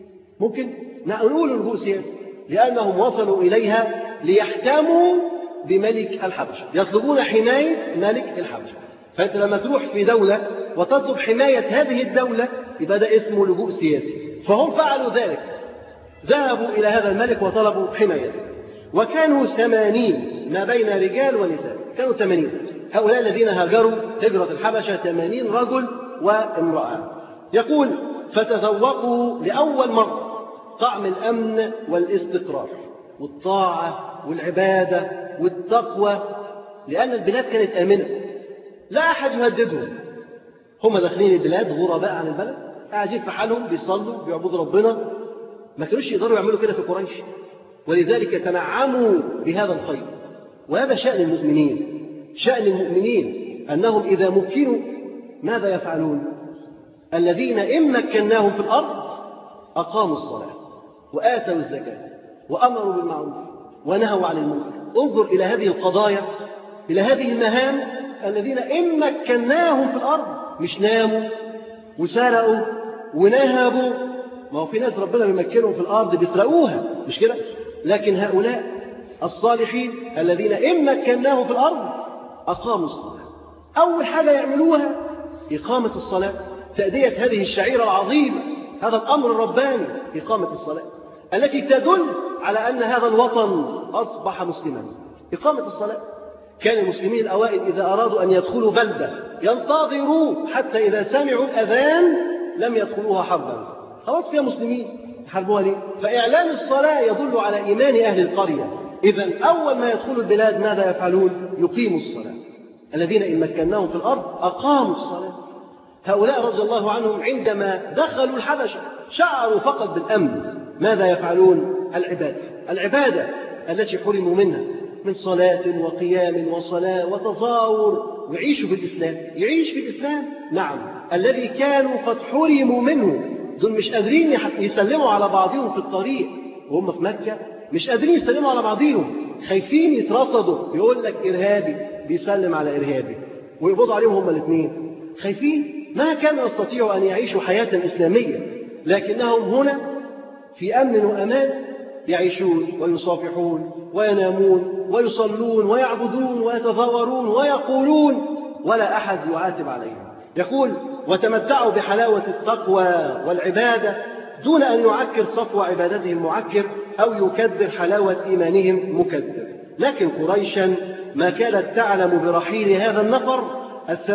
ممكن نقول لجوء سياسي، لأنهم وصلوا إليها ليحتموا بملك الحبشة، يطلبون حماية ملك الحبشة. فأنت لما تروح في دولة وتطلب حماية هذه الدولة يبقى ده اسمه لجوء سياسي. فهم فعلوا ذلك، ذهبوا إلى هذا الملك وطلبوا حمايته، وكانوا 80 ما بين رجال ونساء، كانوا 80. هؤلاء الذين هاجروا هجرة الحبشة 80 رجل وامرأة. يقول فتذوقوا لأول مرة طعم الأمن والاستقرار والطاعة والعبادة والتقوى، لأن البلاد كانت آمنة، لا أحد يهددهم. هم داخلين البلاد غرباء عن البلد، قاعدين في حالهم، بيصلوا بيعبدوا ربنا. ما كانوش يقدروا يعملوا كده في قريش، ولذلك تنعموا بهذا الخير. وهذا شأن المؤمنين، شأن المؤمنين أنهم إذا مكنوا ماذا يفعلون؟ الذين إن مكناهم في الأرض أقاموا الصلاة وآتوا الزكاة وأمروا بالمعروف ونهوا عن المنكر. انظر إلى هذه القضايا، إلى هذه المهام. الذين إن مكناهم في الأرض، مش ناموا وسرقوا ونهبوا. ما هو في ناس ربنا بيمكنهم في الأرض بيسرقوها، مش كده؟ لكن هؤلاء الصالحين الذين إن مكناهم في الأرض أقاموا الصلاة، أول حاجة يعملوها إقامة الصلاة، تأدية هذه الشعيرة العظيمة، هذا الأمر الرباني، إقامة الصلاة التي تدل على أن هذا الوطن أصبح مسلما. إقامة الصلاة. كان المسلمين الأوائل إذا أرادوا أن يدخلوا بلدة ينتظروا حتى إذا سمعوا الأذان لم يدخلوها حربا، خلاص فيها مسلمين، يحاربوها ليه؟ فإعلان الصلاة يدل على إيمان أهل القرية. إذن أول ما يدخلوا البلاد ماذا يفعلون؟ يقيموا الصلاة. الذين إن مكناهم في الأرض أقاموا الصلاة. هؤلاء رضي الله عنهم عندما دخلوا الحبشة شعروا فقط بالأمن. ماذا يفعلون؟ العبادة التي حرموا منها من صلاة وقيام وصلاة وتظاهر، ويعيشوا في الإسلام. يعيش في الإسلام، نعم. الذي كانوا قد حرموا منه، دول مش قادرين يسلموا على بعضهم في الطريق وهم في مكة، مش قادرين يسلموا على بعضهم، خايفين يترصدوا. يقول لك إرهابي بيسلم على إرهابي ويقبضوا عليهم هم الاثنين، خايفين. ما كانوا يستطيعوا أن يعيشوا حياة إسلامية، لكنهم هنا في أمن وأمان يعيشون ويصافحون وينامون ويصلون ويعبدون ويتظاهرون ويقولون ولا أحد يعاتب عليهم. يقول وتمتعوا بحلاوة التقوى والعبادة دون أن يعكر صفو عبادته المعكر أو يكدر حلاوة إيمانهم مكدر. لكن قريشا ما كانت تعلم برحيل هذا النفر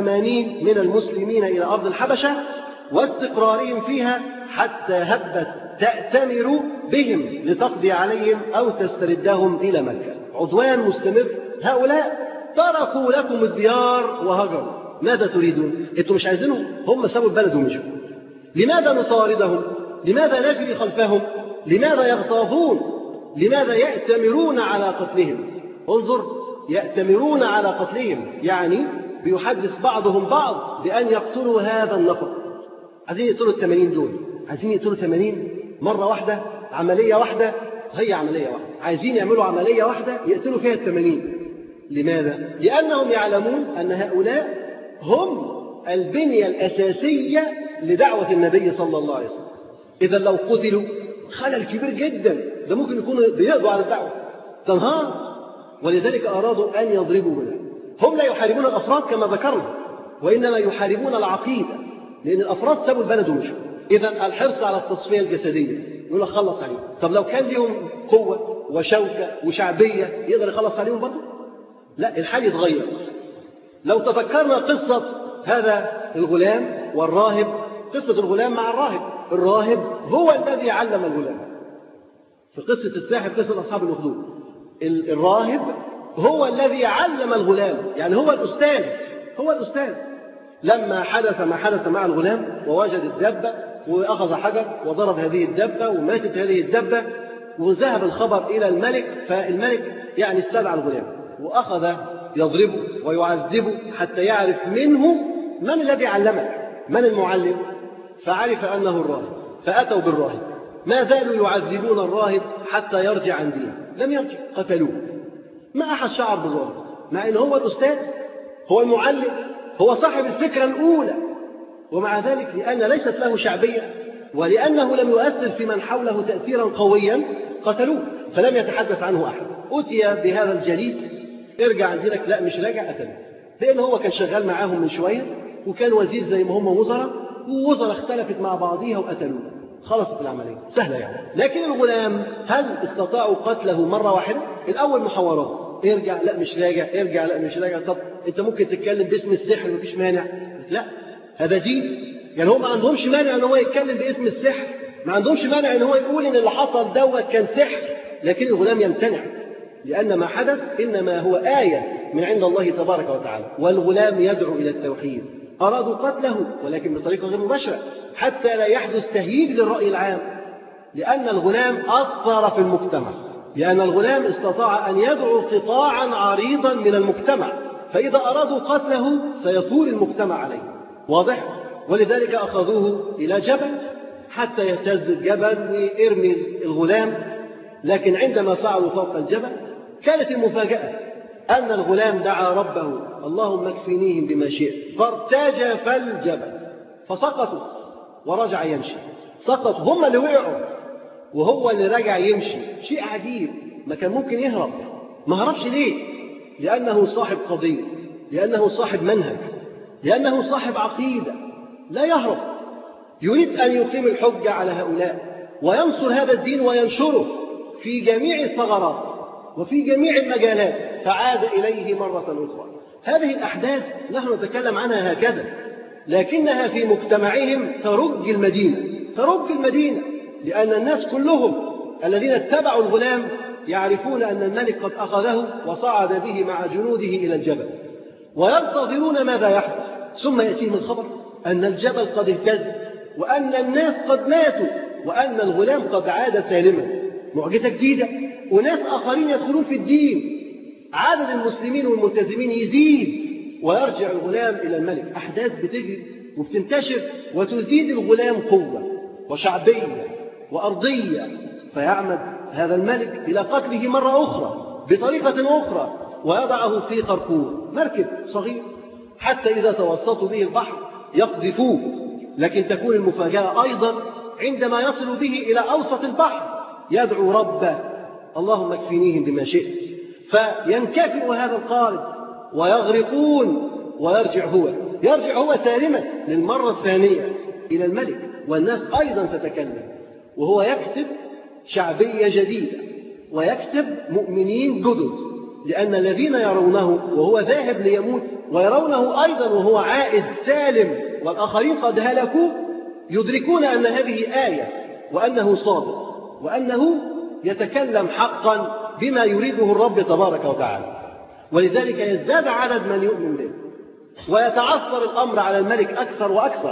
80 من المسلمين إلى أرض الحبشة واستقرارهم فيها حتى هبت تأتمر بهم لتقضي عليهم أو تستردهم إلى مكة. عدوان مستمر. هؤلاء تركوا لكم الديار وهجروا، ماذا تريدون؟ أنتم مش عايزينهم؟ هم سابوا البلد ومشوا. لماذا نطاردهم؟ لماذا نجري خلفهم؟ لماذا يغتاظون؟ لماذا يأتمرون على قتلهم؟ انظر، يأتمرون على قتلهم، يعني بيحدث بعضهم بعض بأن يقتلوا هذا النفر. عايزين يقتلوا 80 دول، عايزين يقتلوا 80 مرة واحدة، عملية واحدة، هي عملية واحدة. عايزين يعملوا عملية واحدة يقتلوا فيها 80. لماذا؟ لأنهم يعلمون أن هؤلاء هم البنية الأساسية لدعوة النبي صلى الله عليه وسلم. إذا لو قتلوا خلل كبير جدا، ده ممكن يكونوا بيقضوا على الدعوة، تنهار. ولذلك أرادوا أن يضربوا بنا. هم لا يحاربون الأفراد كما ذكرنا، وإنما يحاربون العقيدة، لأن الأفراد سابوا البلد ومشوا. إذا الحرص على التصفية الجسدية يقول خلص عليهم. طب لو كان لهم قوة وشوكة وشعبية يقدر يخلص عليهم برضه؟ لا، الحال يتغير. لو تذكرنا قصة هذا الغلام والراهب، قصة الغلام مع الراهب. الراهب هو الذي علم الغلام. في قصة الساحر، قصة أصحاب الأخدود، الراهب هو الذي علم الغلام، يعني هو الأستاذ، هو الأستاذ. لما حدث ما حدث مع الغلام ووجد الدبة وأخذ حجر وضرب هذه الدبة وماتت هذه الدبة، وذهب الخبر إلى الملك، فالملك يعني استدعى الغلام وأخذ يضربه ويعذبه حتى يعرف منه من الذي علمك؟ من المعلم؟ فعرف أنه الراهب، فأتوا بالراهب. ما زالوا يعذبون الراهب حتى يرجع عن دينه، لم يرجع، قتلوه. ما أحد شعر بالراهب، مع أنه هو الأستاذ، هو المعلم، هو صاحب الفكرة الأولى، ومع ذلك لأن ليست له شعبية ولأنه لم يؤثر في من حوله تأثيرا قويا قتلوه، فلم يتحدث عنه أحد. أتي بهذا الجليس، ارجع عن دينك، لا مش راجع، قتلوه، لأنه هو كان شغال معاهم من شوية وكان وزير زي ما هم وزراء، ووزراء اختلفت مع بعضيها وقتلوه، خلصت العملية، سهلة يعني. لكن الغلام هل استطاعوا قتله مرة واحدة؟ الأول محاورات، ارجع، لا مش راجع، ارجع، لا مش راجع، طب أنت ممكن تتكلم باسم السحر مفيش مانع، لا هذا دين. يعني هم ما عندهمش مانع ان هو يتكلم باسم السحر، ما عندهمش مانع ان هو يقول ان اللي حصل دوت كان سحر، لكن الغلام يمتنع، لأن ما حدث إنما هو آية من عند الله تبارك وتعالى، والغلام يدعو إلى التوحيد. أرادوا قتله ولكن بطريقة غير مباشرة حتى لا يحدث تهييج للرأي العام، لأن الغلام أثر في المجتمع، لأن الغلام استطاع أن يدعو قطاعا عريضا من المجتمع، فإذا أرادوا قتله سيثور المجتمع عليه، واضح؟ ولذلك أخذوه إلى جبل حتى يهتز الجبل ويرمي الغلام. لكن عندما صعدوا فوق الجبل كانت المفاجأة أن الغلام دعا ربه اللهم اكفنيهم بما شئت، فارتجف الجبل فسقطوا ورجع يمشي. سقطوا هم اللي وقعوا وهو اللي رجع يمشي، شيء عجيب. ما كان ممكن يهرب، ما هربش ليه؟ لأنه صاحب قضية، لأنه صاحب منهج، لأنه صاحب عقيدة، لا يهرب، يريد أن يقيم الحجة على هؤلاء وينصر هذا الدين وينشره في جميع الثغرات وفي جميع المجالات، فعاد إليه مرة أخرى. هذه الأحداث نحن نتكلم عنها هكذا، لكنها في مجتمعهم ترج المدينة، ترج المدينة، لأن الناس كلهم الذين اتبعوا الغلام يعرفون أن الملك قد أخذه وصعد به مع جنوده إلى الجبل، وينتظرون ماذا يحدث. ثم يأتيهم الخبر أن الجبل قد اهتز، وأن الناس قد ماتوا، وأن الغلام قد عاد سالما. معجزة جديدة، وناس آخرين يدخلون في الدين، عدد المسلمين والملتزمين يزيد، ويرجع الغلام إلى الملك. أحداث بتجري وبتنتشر وتزيد الغلام قوة وشعبية وأرضية، فيعمد هذا الملك إلى قتله مرة أخرى بطريقة أخرى، ويضعه في قرقور مركب صغير حتى إذا توسطوا به البحر يقذفوه. لكن تكون المفاجأة أيضا عندما يصل به إلى أوسط البحر يدعو ربه اللهم اكفنيهم بما شئت، فينكفئ هذا القارب ويغرقون، ويرجع هو سالما للمرة الثانية إلى الملك، والناس أيضا تتكلم، وهو يكسب شعبية جديدة ويكسب مؤمنين جدد، لأن الذين يرونه وهو ذاهب ليموت ويرونه أيضا وهو عائد سالم والآخرين قد هلكوا يدركون أن هذه آية، وأنه صادق، وأنه يتكلم حقا بما يريده الرب تبارك وتعالى. ولذلك يزداد عدد من يؤمن به ويتعثر الأمر على الملك أكثر وأكثر.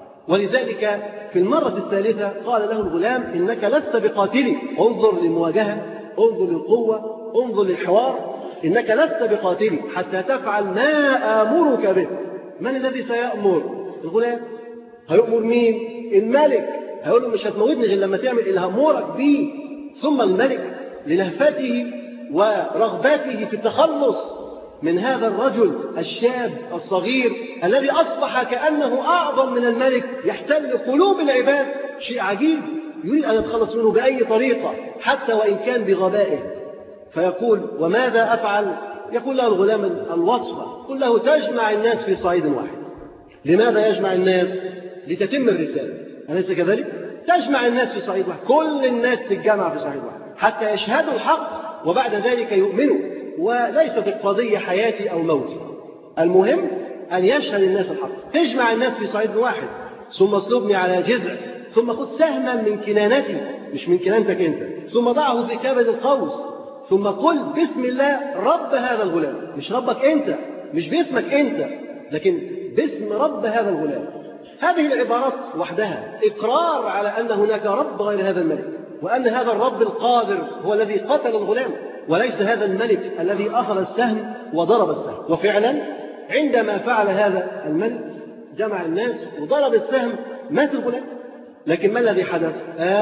ولذلك في المرة الثالثة قال له الغلام إنك لست بقاتلي، انظر للمواجهة، انظر للقوة، انظر للحوار، إنك لست بقاتلي حتى تفعل ما آمرك به. من الذي سيأمر؟ الغلام. هيأمر مين؟ الملك. هيقول له مش هتموتني غير لما تعمل اللي هأمرك به. ثم الملك للهفته ورغبته في التخلص من هذا الرجل الشاب الصغير الذي أصبح كأنه أعظم من الملك، يحتل قلوب العباد، شيء عجيب، يريد أن يتخلص منه بأي طريقة حتى وإن كان بغبائه. فيقول وماذا أفعل؟ يقول له الغلام الوصفة، قل له تجمع الناس في صعيد واحد. لماذا يجمع الناس؟ لتتم الرسالة، أليس كذلك؟ تجمع الناس في صعيد واحد، كل الناس تتجمع في صعيد واحد حتى يشهدوا الحق وبعد ذلك يؤمنوا. وليست القضية حياتي أو موتي، المهم أن يشهد الناس الحق. تجمع الناس في صعيد واحد، ثم اصلبني على جذع، ثم خذ سهما من كنانتي، مش من كنانتك أنت، ثم ضعه في كبد القوس، ثم قل بسم الله رب هذا الغلام. مش ربك أنت، مش باسمك أنت، لكن باسم رب هذا الغلام. هذه العبارات وحدها إقرار على أن هناك رب غير هذا الملك، وأن هذا الرب القادر هو الذي قتل الغلام، وليس هذا الملك الذي أخذ السهم وضرب السهم. وفعلا عندما فعل هذا الملك جمع الناس وضرب السهم مات الغلام. لكن ما الذي حدث؟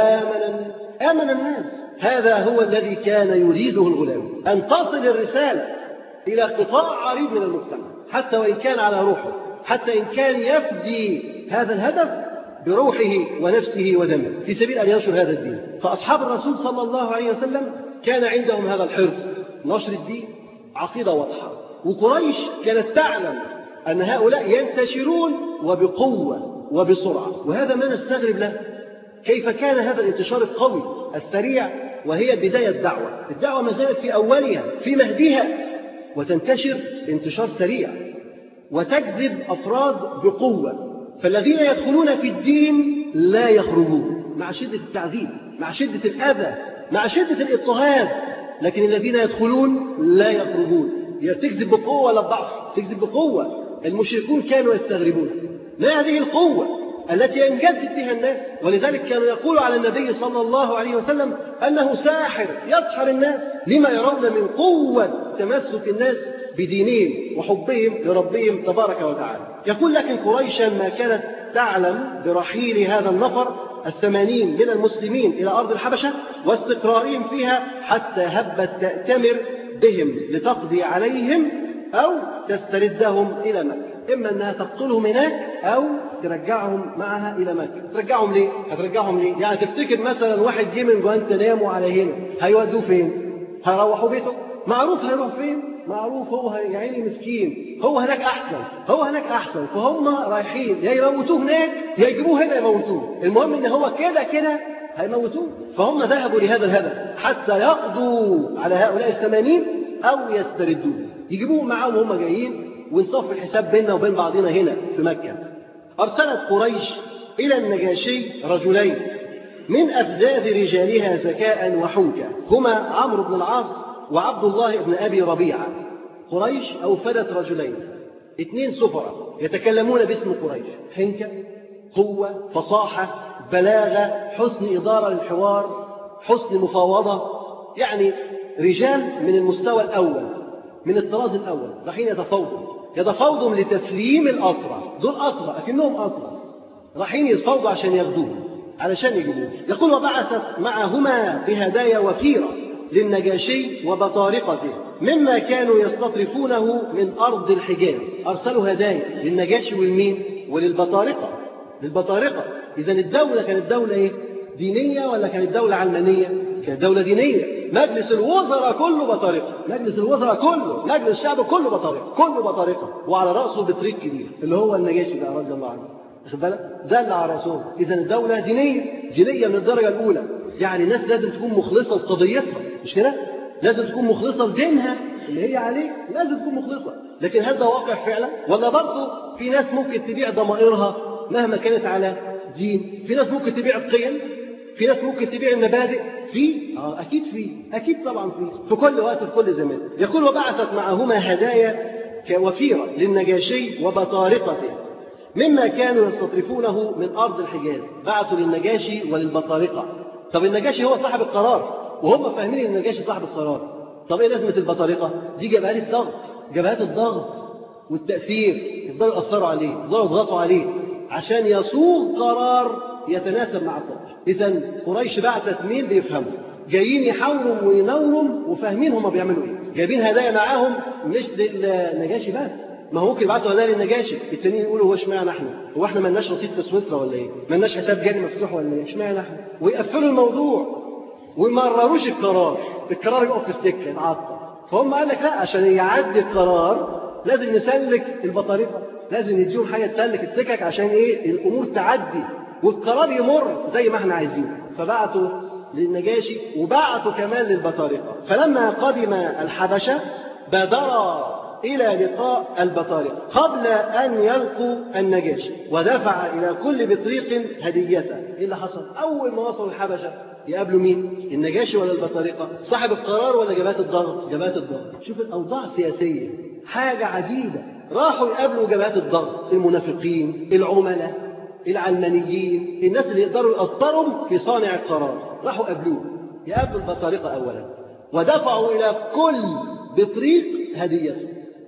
آمن الناس. هذا هو الذي كان يريده الغلام، أن تصل الرسالة إلى قطاع عريض من المجتمع، حتى وإن كان على روحه، حتى إن كان يفدي هذا الهدف بروحه ونفسه ودمه في سبيل أن ينشر هذا الدين. فأصحاب الرسول صلى الله عليه وسلم كان عندهم هذا الحرص، نشر الدين، عقيدة واضحة. وقريش كانت تعلم أن هؤلاء ينتشرون وبقوة وبسرعة، وهذا ما نستغرب له. كيف كان هذا الانتشار القوي السريع وهي بداية الدعوة ما زالت في أولها في مهدها، وتنتشر انتشار سريع وتجذب أفراد بقوة. فالذين يدخلون في الدين لا يخرجون مع شدة التعذيب، مع شدة الأذى، مع شدة الاضطهاد، لكن الذين يدخلون لا يخرجون. تجذب بقوة ولا بضعف؟ تجذب بقوة. المشركون كانوا يستغربون ما هذه القوة التي ينجذب بها الناس، ولذلك كانوا يقولوا على النبي صلى الله عليه وسلم أنه ساحر يسحر الناس، لما يرون من قوة تمسك الناس بدينهم وحبهم لربهم تبارك وتعالى. يقول لكن قريشا ما كانت تعلم برحيل هذا النفر 80 من المسلمين إلى أرض الحبشة واستقرارهم فيها، حتى هبت تأتمر بهم لتقضي عليهم أو تستردهم إلى مكة. إما أنها تقتلهم هناك أو ترجعهم معها إلى مكة. ترجعهم ليه؟ هترجعهم ليه؟ يعني تفتكر مثلا واحد جه من جوانتنامو على هنا، هيودوه فين؟ هيروحوا بيته؟ معروف هيروح فين؟ معروف هو يا عيني مسكين، هو هناك أحسن. فهم رايحين يا يموتوه هناك يا يجيبوه هنا يموتوه، المهم إن هو كده هيموتوه. فهم ذهبوا لهذا الهدف حتى يقضوا على هؤلاء 80 أو يستردوه، يجيبوهم معاهم وهم جايين، ونصف الحساب بيننا وبين بعضنا هنا في مكة. أرسلت قريش إلى النجاشي رجلين من أفذاذ رجالها ذكاء وحنكة، هما عمرو بن العاص وعبد الله بن أبي ربيعة. قريش أوفدت رجلين، 2 سفراء يتكلمون باسم قريش، حنكة، قوة، فصاحة، بلاغة، حسن إدارة للحوار، حسن مفاوضة، يعني رجال من المستوى الأول، من الطراز الأول، رايحين يتفاوضوا لتسليم الأسرى. دول أسرى أكنهم أسرى، رايحين يتفاوضوا عشان ياخدوه، علشان يجيبوه. يقول وبعثت معهما بهدايا وفيرة للنجاشي وبطارقته مما كانوا يستطرفونه من أرض الحجاز. أرسلوا هدايا للنجاشي والمين؟ للبطارقة. إذن الدولة كانت دولة إيه؟ دينية ولا كانت دولة علمانية؟ كانت دولة دينية. مجلس الوزراء كله بطارقة، مجلس الوزراء كله، مجلس الشعب كله بطارقة، وعلى رأسه بطريق كبير اللي هو النجاشي بقى رضي الله عنه. واخد بالك؟ ده اللي على رأسه. إذن الدولة دينية من الدرجة الأولى. يعني الناس لازم تكون مخلصة لقضيتها، مش كده؟ لازم تكون مخلصة لدينها اللي هي عليه، لازم تكون مخلصة. لكن هل ده واقع فعلا؟ ولا برضه في ناس ممكن تبيع ضمائرها مهما كانت على دين؟ في ناس ممكن تبيع القيم، في ناس ممكن تبيع المبادئ، أكيد طبعا في كل وقت وفي كل زمان. يقول وبعثت معهما هدايا وفيرة للنجاشي وبطارقته مما كانوا يستطرفونه من أرض الحجاز. بعثوا للنجاشي وللبطارقة. طب النجاشي هو صاحب القرار، وهم فاهمين ان النجاشي صاحب القرار. طب ايه لازمة البطارقة؟ دي جبهات الضغط والتأثير، يفضلوا يأثروا عليه، يفضلوا يضغطوا عليه عشان يصوغ قرار يتناسب مع الطرف. إذن قريش بعثت مين بيفهموا، جايين يحاولوا وينوروا وفاهمين هم بيعملوا ايه. جايبين هدايا معاهم مش للنجاشي بس، ما هو ممكن يبعتوا هدايا للنجاشي، التانيين يقولوا هو اشمعنى هو احنا مالناش رصيد في سويسرا ولا ايه؟ مالناش حساب جاري مفتوح ولا ايه؟ اشمعنى احنا؟ ويقفلوا الموضوع وما مرروش القرار يقف في السكه يتعطل. فهم قال لك لا، عشان يعدي القرار لازم نسلك البطارقه، لازم نديهم حاجه تسلك السكك عشان ايه؟ الامور تعدي والقرار يمر زي ما احنا عايزين. فبعتوا للنجاشي وبعتوا كمان للبطارقه. فلما قدم الحبشه بادر إلى لقاء البطارقة قبل أن يلقوا النجاشي، ودفع إلى كل بطريق هديته. إيه اللي حصل؟ أول ما وصلوا الحبشة يقابلوا مين؟ النجاشي ولا البطارقة؟ صاحب القرار ولا جبهات الضغط؟ جبهات الضغط. شوف الأوضاع السياسية، حاجة عجيبة. راحوا يقابلوا جبهات الضغط، المنافقين، العملاء، العلمانيين، الناس اللي يقدروا يأثروا في صانع القرار. راحوا يقابلوا البطارقة أولا، ودفعوا إلى كل بطريق هديته.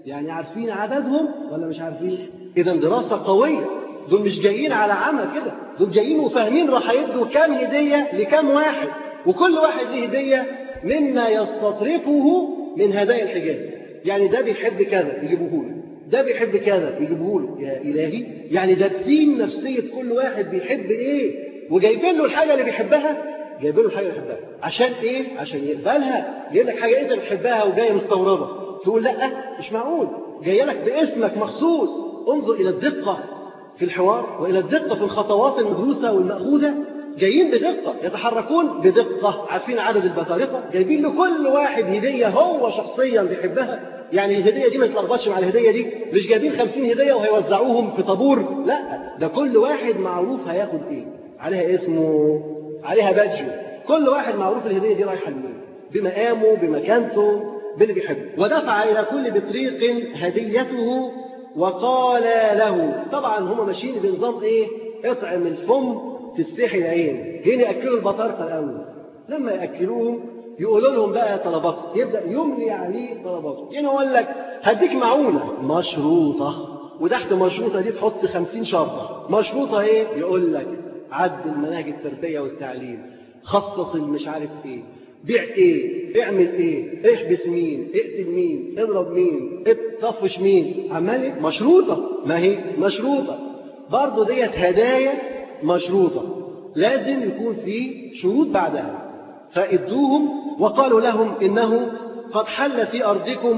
يعني عارفين عددهم ولا مش عارفين؟ إذا دراسة قوية. دول مش جايين على عمى كده، دول جايين وفاهمين راح يدوا كام هدية لكام واحد، وكل واحد له هدية مما يستطرفه من هدايا الحجاز. يعني ده بيحب كذا يجيبوه له، ده بيحب كذا يجيبوه له. يا إلهي، يعني دارسين نفسية كل واحد بيحب إيه، وجايبين له الحاجة اللي بيحبها، جايبين له الحاجة اللي بيحبها عشان إيه؟ عشان يقبلها. يقول لك حاجة أنت بتحبها وجاية مستوردة، تقول لأ مش معقول، جاية لك باسمك مخصوص. انظر إلى الدقة في الحوار وإلى الدقة في الخطوات المدروسة والمأخوذة. جايين بدقة، يتحركون بدقة، عارفين عدد البطارقة، جايبين لكل واحد هدية هو شخصيا بيحبها. يعني الهدية دي ما يتلخبطش مع الهدية دي، مش جايبين 50 هدية وهيوزعوهم في طابور، لا، ده كل واحد معروف هياخد ايه، عليها اسمه، عليها بادجه، كل واحد معروف الهدية دي رايحة لمين، بمقامه بمكانته باللي بيحبه. ودفع إلى كل بطريق هديته وقال له. طبعا هم ماشيين بنظام ايه؟ اطعم الفم تستحي العين. هنا يأكلوا البطارقة الأول، لما يأكلوهم يقولوا لهم بقى طلبات، يبدأ يملي عليه طلباته. يعني يقول لك هديك معونة مشروطة، وتحت مشروطة دي تحط 50 شرطة. مشروطة ايه؟ يقول لك عدل مناهج التربية والتعليم، خصص المش عارف ايه، بيع ايه، اعمل ايه، احبس مين، اقتل مين، اضرب مين، اطفش مين، عمال مشروطة. ما هي مشروطة برضه ديت هدايا مشروطة، لازم يكون في شروط بعدها. فادوهم وقالوا لهم إنه قد حل في أرضكم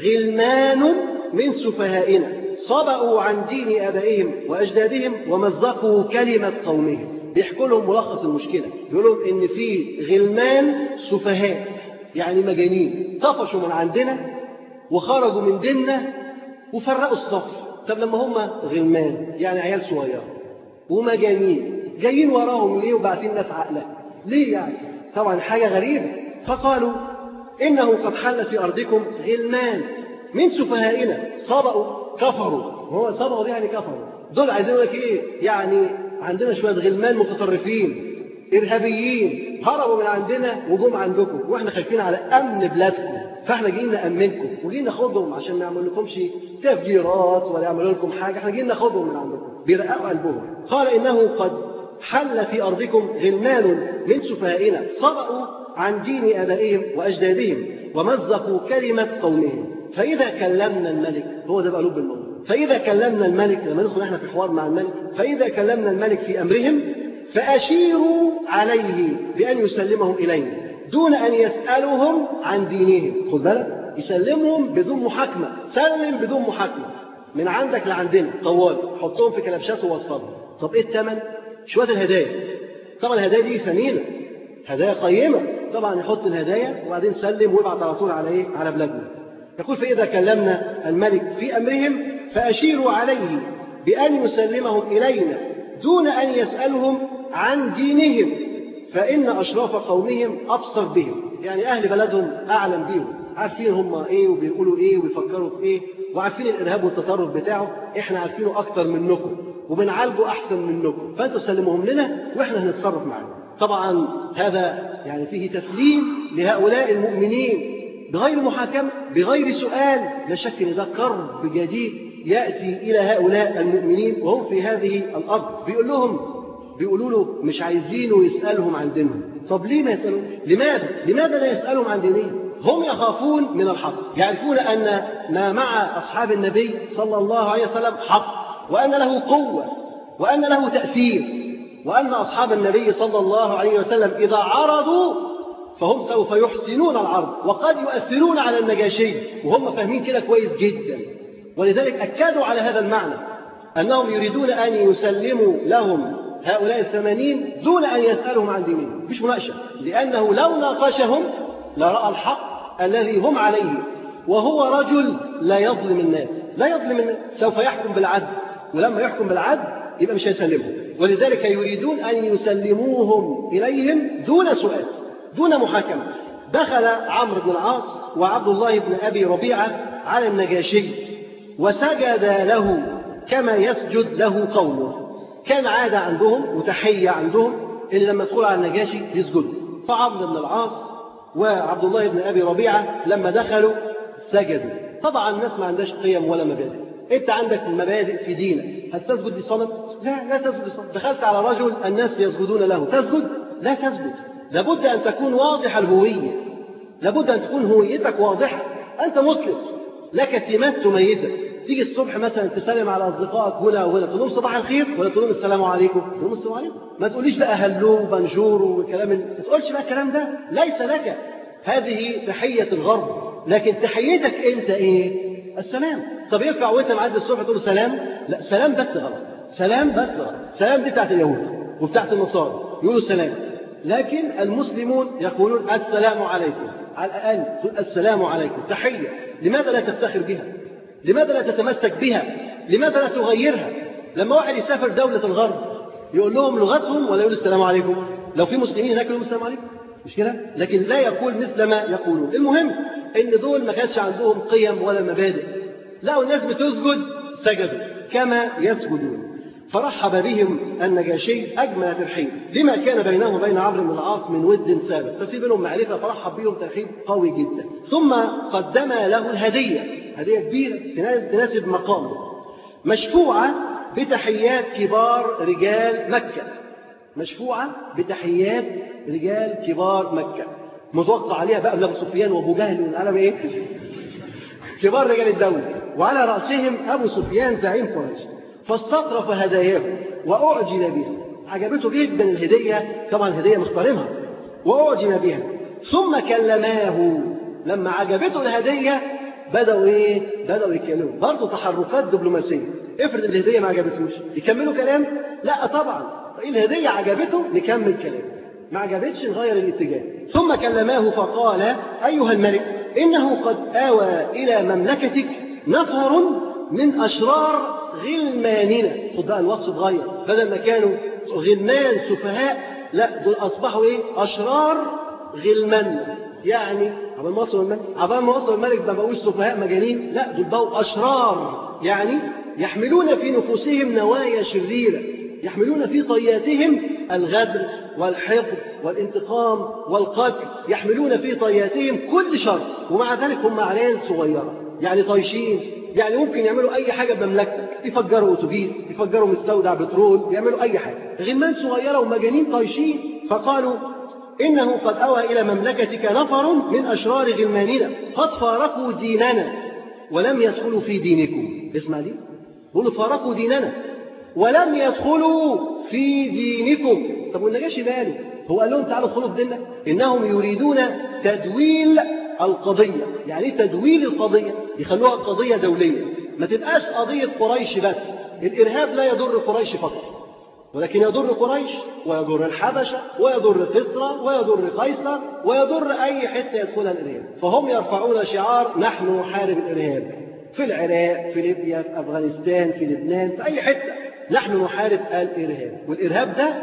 غلمان من سفهائنا صبأوا عن دين آبائهم وأجدادهم ومزقوا كلمة قومهم. بيحكوا لهم ملخص المشكلة، يقولوا لهم إن في غلمان سفهاء، يعني مجانين، طفشوا من عندنا وخرجوا من ديننا وفرقوا الصف. طب لما هم غلمان يعني عيال صغيرة ومجانين، جايين وراهم ليه وبعثين ناس عقلة ليه يعني؟ طبعا حاجة غريبة. فقالوا إنه قد حل في أرضكم غلمان من سفهائنا صبأوا كفروا. هو صبأوا دي يعني كفروا، دول عايزين لك إيه؟ يعني عندنا شوية غلمان متطرفين إرهابيين هربوا من عندنا وجم عندكم، وإحنا خايفين على أمن بلادكم، فإحنا جايين نأمنكم وجايين ناخدهم عشان ما يعملوا لكمش تفجيرات ولا يعملوا لكم حاجة، إحنا جايين ناخدهم من عندكم. بيرققوا قلبهم. قال إنه قد حل في أرضكم غلمان من سفهائنا صبأوا عن دين آبائهم وأجدادهم ومزقوا كلمة قومهم. فإذا كلمنا الملك، هو ده بقى لب الموضوع، فإذا كلمنا الملك، لما ندخل احنا في حوار مع الملك، فإذا كلمنا الملك في أمرهم فأشيروا عليه بأن يسلمهم إلينا دون أن يسألهم عن دينهم. خد بالك، يسلمهم بدون محاكمة، سلم بدون محاكمة من عندك لعندنا طوال، حطهم في كلبشات ووصلهم. طب إيه الثمن؟ شوية الهدايا. طبعا الهدايا دي ثمينة، هدايا قيمة، طبعا يحط الهدايا وبعدين سلم ويبعت على طول على إيه؟ على بلادنا. يقول فإذا كلمنا الملك في أمرهم فأشيروا عليه بأن يسلمهم إلينا دون أن يسألهم عن دينهم فإن أشراف قومهم أبصر بهم. يعني أهل بلدهم أعلم بهم، عارفين هم إيه وبيقولوا إيه وبيفكروا في إيه، وعارفين الإرهاب والتطرف بتاعه إحنا عارفينه أكثر منكم وبنعالجه أحسن منكم، فأنتوا سلموهم لنا وإحنا هنتصرف معاهم. طبعا هذا يعني فيه تسليم لهؤلاء المؤمنين بغير محاكمة، بغير سؤال. لا شك أن ده كرب جديد يأتي إلى هؤلاء المؤمنين وهم في هذه الأرض. بيقولوا له مش عايزينه يسألهم عن دينهم. طب ليه ما يسألهم؟ لماذا لا يسألهم عن دينهم؟ هم يخافون من الحق، يعرفون أن ما مع أصحاب النبي صلى الله عليه وسلم حق، وأن له قوة، وأن له تأثير، وأن أصحاب النبي صلى الله عليه وسلم إذا عرضوا فهم سوف يحسنون العرض وقد يؤثرون على النجاشي، وهم فاهمين كده كويس جدا. ولذلك أكدوا على هذا المعنى، أنهم يريدون أن يسلموا لهم هؤلاء 80 دون أن يسألهم عن دينهم، مش مناقشة، لأنه لو ناقشهم لرأى الحق الذي هم عليه، وهو رجل لا يظلم الناس، سوف يحكم بالعدل، ولما يحكم بالعدل يبقى مش هيسلمهم. ولذلك يريدون أن يسلموهم إليهم دون سؤال، دون محاكمة. دخل عمرو بن العاص وعبد الله بن أبي ربيعة على النجاشي وسجد له كما يسجد له قومه. كان عادة عندهم وتحية عندهم إن لما تدخل على النجاشي يسجدوا. فعمرو بن العاص وعبد الله بن أبي ربيعة لما دخلوا سجدوا. طبعا الناس ما عندهاش قيم ولا مبادئ. أنت عندك مبادئ في دينك، هل تسجد لصنم؟ لا تسجد لصنم. دخلت على رجل الناس يسجدون له، تسجد؟ لا تسجد. لابد أن تكون واضح الهوية، لابد أن تكون هويتك واضحة. أنت مسلم لك سمات تميزك. تيجي الصبح مثلا تسلم على أصدقائك هنا وهنا، تقول لهم صباح الخير ولا تقول لهم السلام عليكم؟ تقول لهم السلام عليكم. ما تقوليش بقى هلو بنجور وكلام ما تقولش بقى الكلام ده، ليس لك. هذه تحية الغرب، لكن تحيتك أنت إيه؟ السلام. طب ينفع وأنت معدي الصبح تقول سلام؟ لا، سلام بس غلط. سلام بس غلط. سلام دي بتاعت اليهود وبتاعت النصارى يقولوا سلام، لكن المسلمون يقولون السلام عليكم. على الأقل تقول السلام عليكم، تحية. لماذا لا تفتخر بها؟ لماذا لا تتمسك بها؟ لماذا لا تغيرها؟ لما واحد يسافر دولة الغرب يقول لهم لغتهم ولا يقول السلام عليكم؟ لو في مسلمين هناك يقولوا السلام عليكم، مش كده؟ لكن لا يقول مثل ما يقولون. المهم إن دول ما كانش عندهم قيم ولا مبادئ. لقوا الناس بتسجد سجدوا كما يسجدون. فرحب بهم النجاشي أجمل ترحيب لما كان بينه وبين عمرو بن العاص من ود سابق، ففي بينهم معرفة، فرحب بهم ترحيب قوي جدا. ثم قدم له الهدية، هدية كبيرة تناسب مقامه، مشفوعة بتحيات كبار رجال مكة. مشفوعة بتحيات رجال كبار مكة، متوقع عليها بقى أبو سفيان وأبو جهل والعالم إيه؟ كبار رجال الدولة، وعلى رأسهم أبو سفيان زعيم قريش. فاستطرف هداياه وأعجب بها، عجبته جدا الهدية، طبعا الهدية مختارمها، وأعجب بها. ثم كلماه، لما عجبته الهدية بدأوا إيه؟ بدأوا يتكلموا، برضه تحركات دبلوماسية. افرض الهدية ما عجبتوش، يكملوا كلام؟ لا طبعا، الهدية عجبته نكمل كلام، ما عجبتش نغير الاتجاه. ثم كلماه فقال: أيها الملك، إنه قد آوى إلى مملكتك نفر من أشرار غلماننا. خد بقى الوصف اتغير، بدل ما كانوا غلمان سفهاء، لا دول أصبحوا إيه؟ أشرار غلمان. يعني عبال ما وصلوا الملك ما بقوش سفهاء مجانين، لا دول بقوا أشرار، يعني يحملون في نفوسهم نوايا شريرة، يحملون في طياتهم الغدر والحقد والانتقام والقتل، يحملون في طياتهم كل شر، ومع ذلك هم عيال صغيرة، يعني طايشين، يعني ممكن يعملوا أي حاجة بمملكتك، يفجروا أتوبيس، يفجروا مستودع بترول، يعملوا أي حاجة، غلمان صغيرة ومجانين طايشين. فقالوا: إنه قد أوى إلى مملكتك نفر من أشرار غلماننا قد فارقوا ديننا ولم يدخلوا في دينكم. اسمع دي، قولوا فارقوا ديننا ولم يدخلوا في دينكم. طب والنجاشي ماله؟ هو قال لهم تعالوا ادخلوا في ديننا؟ إنهم يريدون تدويل القضية. يعني ايه تدويل القضية؟ يخلوها قضية دولية، ما تبقاش قضية قريش بس. الإرهاب لا يضر قريش فقط، ولكن يضر قريش ويضر الحبشة ويضر كسرى ويضر قيصر ويضر أي حتة يدخلها الإرهاب. فهم يرفعون شعار: نحن نحارب الإرهاب، في العراق، في ليبيا، في أفغانستان، في لبنان، في أي حتة نحن نحارب الإرهاب. والإرهاب ده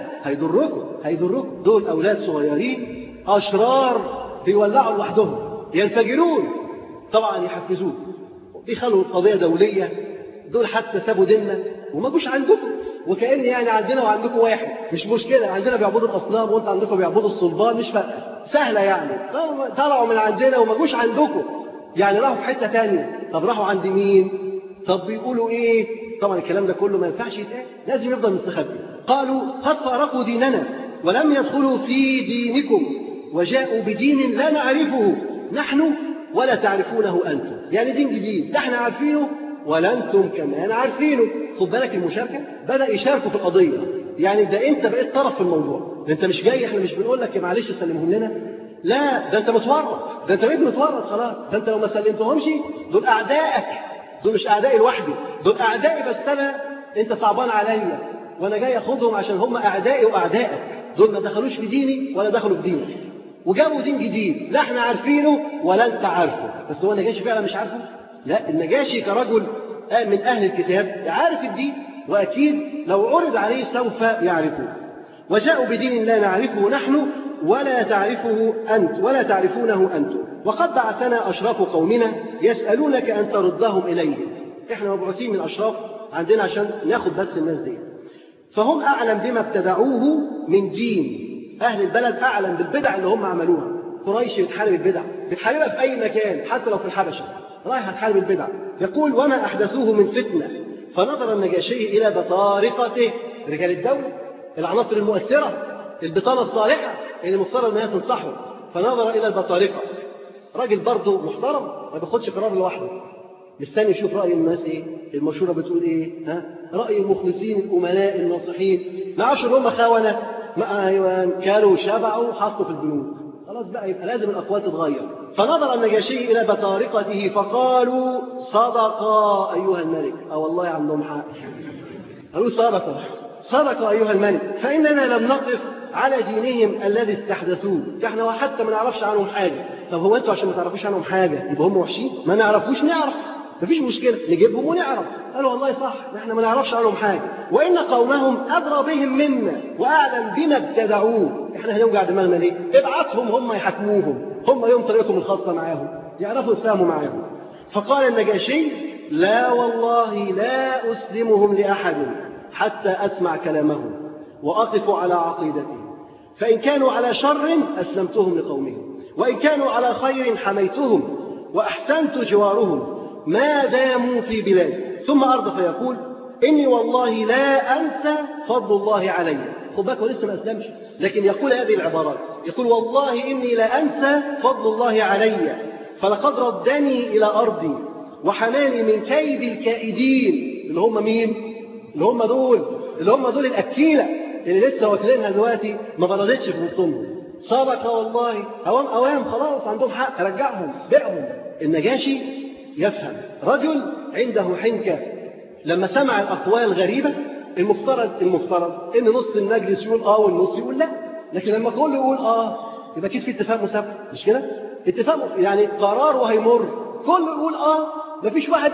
هيضركم. دول أولاد صغيرين أشرار بيولعوا لوحدهم، ينفجرون، طبعا يحفزون، بيخلوا القضية دولية. دول حتى سابوا ديننا وما جوش عندكم، وكأن يعني عندنا وعندكم واحد، مش مشكلة، عندنا بيعبدوا الأصنام وانت عندكم بيعبدوا الصلبان، مش فارقة، سهلة يعني. طلعوا من عندنا وما جوش عندكم، يعني راحوا في حتة تانية. طب راحوا عند مين؟ طب بيقولوا ايه؟ طبعا الكلام ده كله ما ينفعش يتقال، لازم يفضل مستخبي. قالوا: قد فارقوا ديننا ولم يدخلوا في دينكم وجاءوا بدين لا نعرفه نحن ولا تعرفونه أنتم. يعني دين جديد لا احنا عارفينه ولا أنتم كمان عارفينه. خد بالك المشاركة، بدأ يشاركوا في القضية، يعني ده أنت بقيت طرف في الموضوع، ده أنت مش جاي، احنا مش بنقول لك معلش سلمهم لنا، لا ده أنت متورط، ده أنت بقيت متورط خلاص، ده أنت لو ما سلمتهمش دول أعدائك، دول مش أعدائي لوحدي، دول أعدائي بس أنت صعبان عليا وأنا جاي أخدهم عشان هم أعدائي وأعدائك. دول ما دخلوش في ديني ولا دخلوا في دينك، وجابوا دين جديد لا احنا عارفينه ولا أنت عارفه. بس هو النجاشي فعلا مش عارفه؟ لا، النجاشي كرجل من أهل الكتاب عارف الدين، وأكيد لو عرض عليه سوف يعرفه. وجاءوا بدين لا نعرفه نحن ولا تعرفونه أنتم، وقد بعثنا أشراف قومنا يسألونك أن تردهم إليهم. إحنا مبعوثين من أشراف عندنا عشان ناخد بس الناس دي، فهم أعلم بما ابتدعوه من دين. أهل البلد أعلم بالبدع اللي هم عملوها. قريش بتحارب البدع، بتحاربها في أي مكان، حتى لو في الحبشة، رايح تحارب البدع. يقول وما أحدثوه من فتنة. فنظر النجاشي إلى بطارقته، رجال الدولة، العناصر المؤثرة، البطانة الصالحة اللي مفترض أنها تنصحه. فنظر إلى البطارقة، راجل برضه محترم ما بياخدش قرار لوحده، مستني يشوف رأي الناس إيه، المشورة بتقول إيه، رأي المخلصين الأمناء الناصحين. ما عاشوا إن هم خونة، ما أيوان كانوا شبعوا وحطوا في البنوك، خلاص بقى يبقى لازم الأقوال تتغير. فنظر النجاشي إلى بطارقته فقالوا صدق أيها الملك. والله عندهم حق، قالوا صدق أيها الملك، فإننا لم نقف على دينهم الذي استحدثوه. احنا وحتى ما نعرفش عنهم حاجة. طب هو انتوا عشان ما تعرفوش عنهم حاجة يبقى هم وحشين؟ ما نعرفوش نعرف، مفيش مشكلة نجيبهم ونعرف. قالوا والله صح، احنا ما نعرفش عنهم حاجة، وإن قومهم أدرى بهم منا وأعلم بما ابتدعوه. احنا هنوجع دماغنا ليه؟ ابعتهم هم يحكموهم، هم لهم طريقتهم الخاصة معاهم، يعرفوا يتفاهموا معاهم. فقال النجاشي لا والله لا أسلمهم لأحد حتى أسمع كلامهم وأقف على عقيدتهم، فإن كانوا على شر أسلمتهم لقومهم، وإن كانوا على خير حميتهم وأحسنت جوارهم ما داموا في بلادي. ثم أرضى فيقول إني والله لا أنسى فضل الله علي. خد بالك ولسه ما أسلمش، لكن يقول هذه العبارات، يقول والله إني لا أنسى فضل الله علي، فلقد ردني إلى أرضي وحماني من كيد الكائدين. اللي هم مين؟ اللي هم دول الأكيلة اللي لسه واكلينها دلوقتي ما بردتش في بطنهم. صدق والله، أوام خلاص عندهم حق، رجعهم بيعهم. النجاشي يفهم، رجل عنده حنكة. لما سمع الأقوال الغريبة المفترض إن نص المجلس يقول والنص يقول لا، لكن لما كله يقول يبقى كيف في اتفاق مسبق، مش كده؟ اتفاق يعني قرار وهيمر، كله يقول مفيش واحد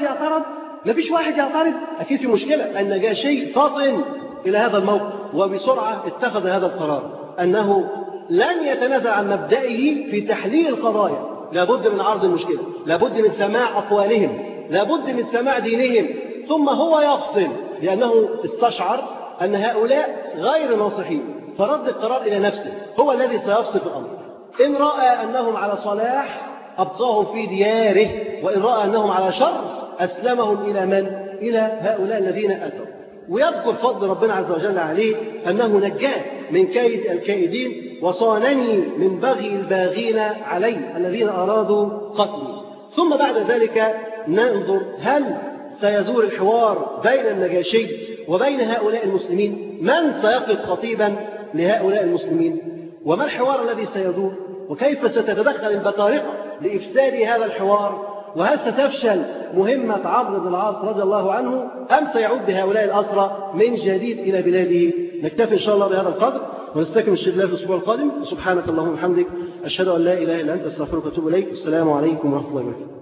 يعترض، أكيد في مشكلة. النجاشي فاطن إلى هذا الموقف وبسرعة اتخذ هذا القرار أنه لن يتنازل عن مبدئه في تحليل القضايا. لابد من عرض المشكلة، لابد من سماع أقوالهم، لابد من سماع دينهم، ثم هو يفصل، لأنه استشعر أن هؤلاء غير ناصحين، فرد القرار إلى نفسه، هو الذي سيفصل في الأمر. إن رأى أنهم على صلاح أبقاهم في دياره، وإن رأى أنهم على شر أسلمهم إلى من؟ إلى هؤلاء الذين أتوا. ويذكر فضل ربنا عز وجل عليه أنه نجاه من كيد الكائدين وصانني من بغي الباغين علي الذين أرادوا قتلي. ثم بعد ذلك ننظر هل سيدور الحوار بين النجاشي وبين هؤلاء المسلمين؟ من سيقف خطيبا لهؤلاء المسلمين؟ وما الحوار الذي سيدور؟ وكيف ستتدخل البطارقة لإفساد هذا الحوار؟ وهل ستفشل مهمة عمرو بن العاص رضي الله عنه أم سيعود بهؤلاء الأسرى من جديد إلى بلاده؟ نكتفي إن شاء الله بهذا القدر ونستكمل الشيء في الأسبوع القادم. سبحانك اللهم وبحمدك، أشهد أن لا إله إلا أنت، أستغفرك وأتوب إليك. السلام عليكم ورحمة الله وبركاته.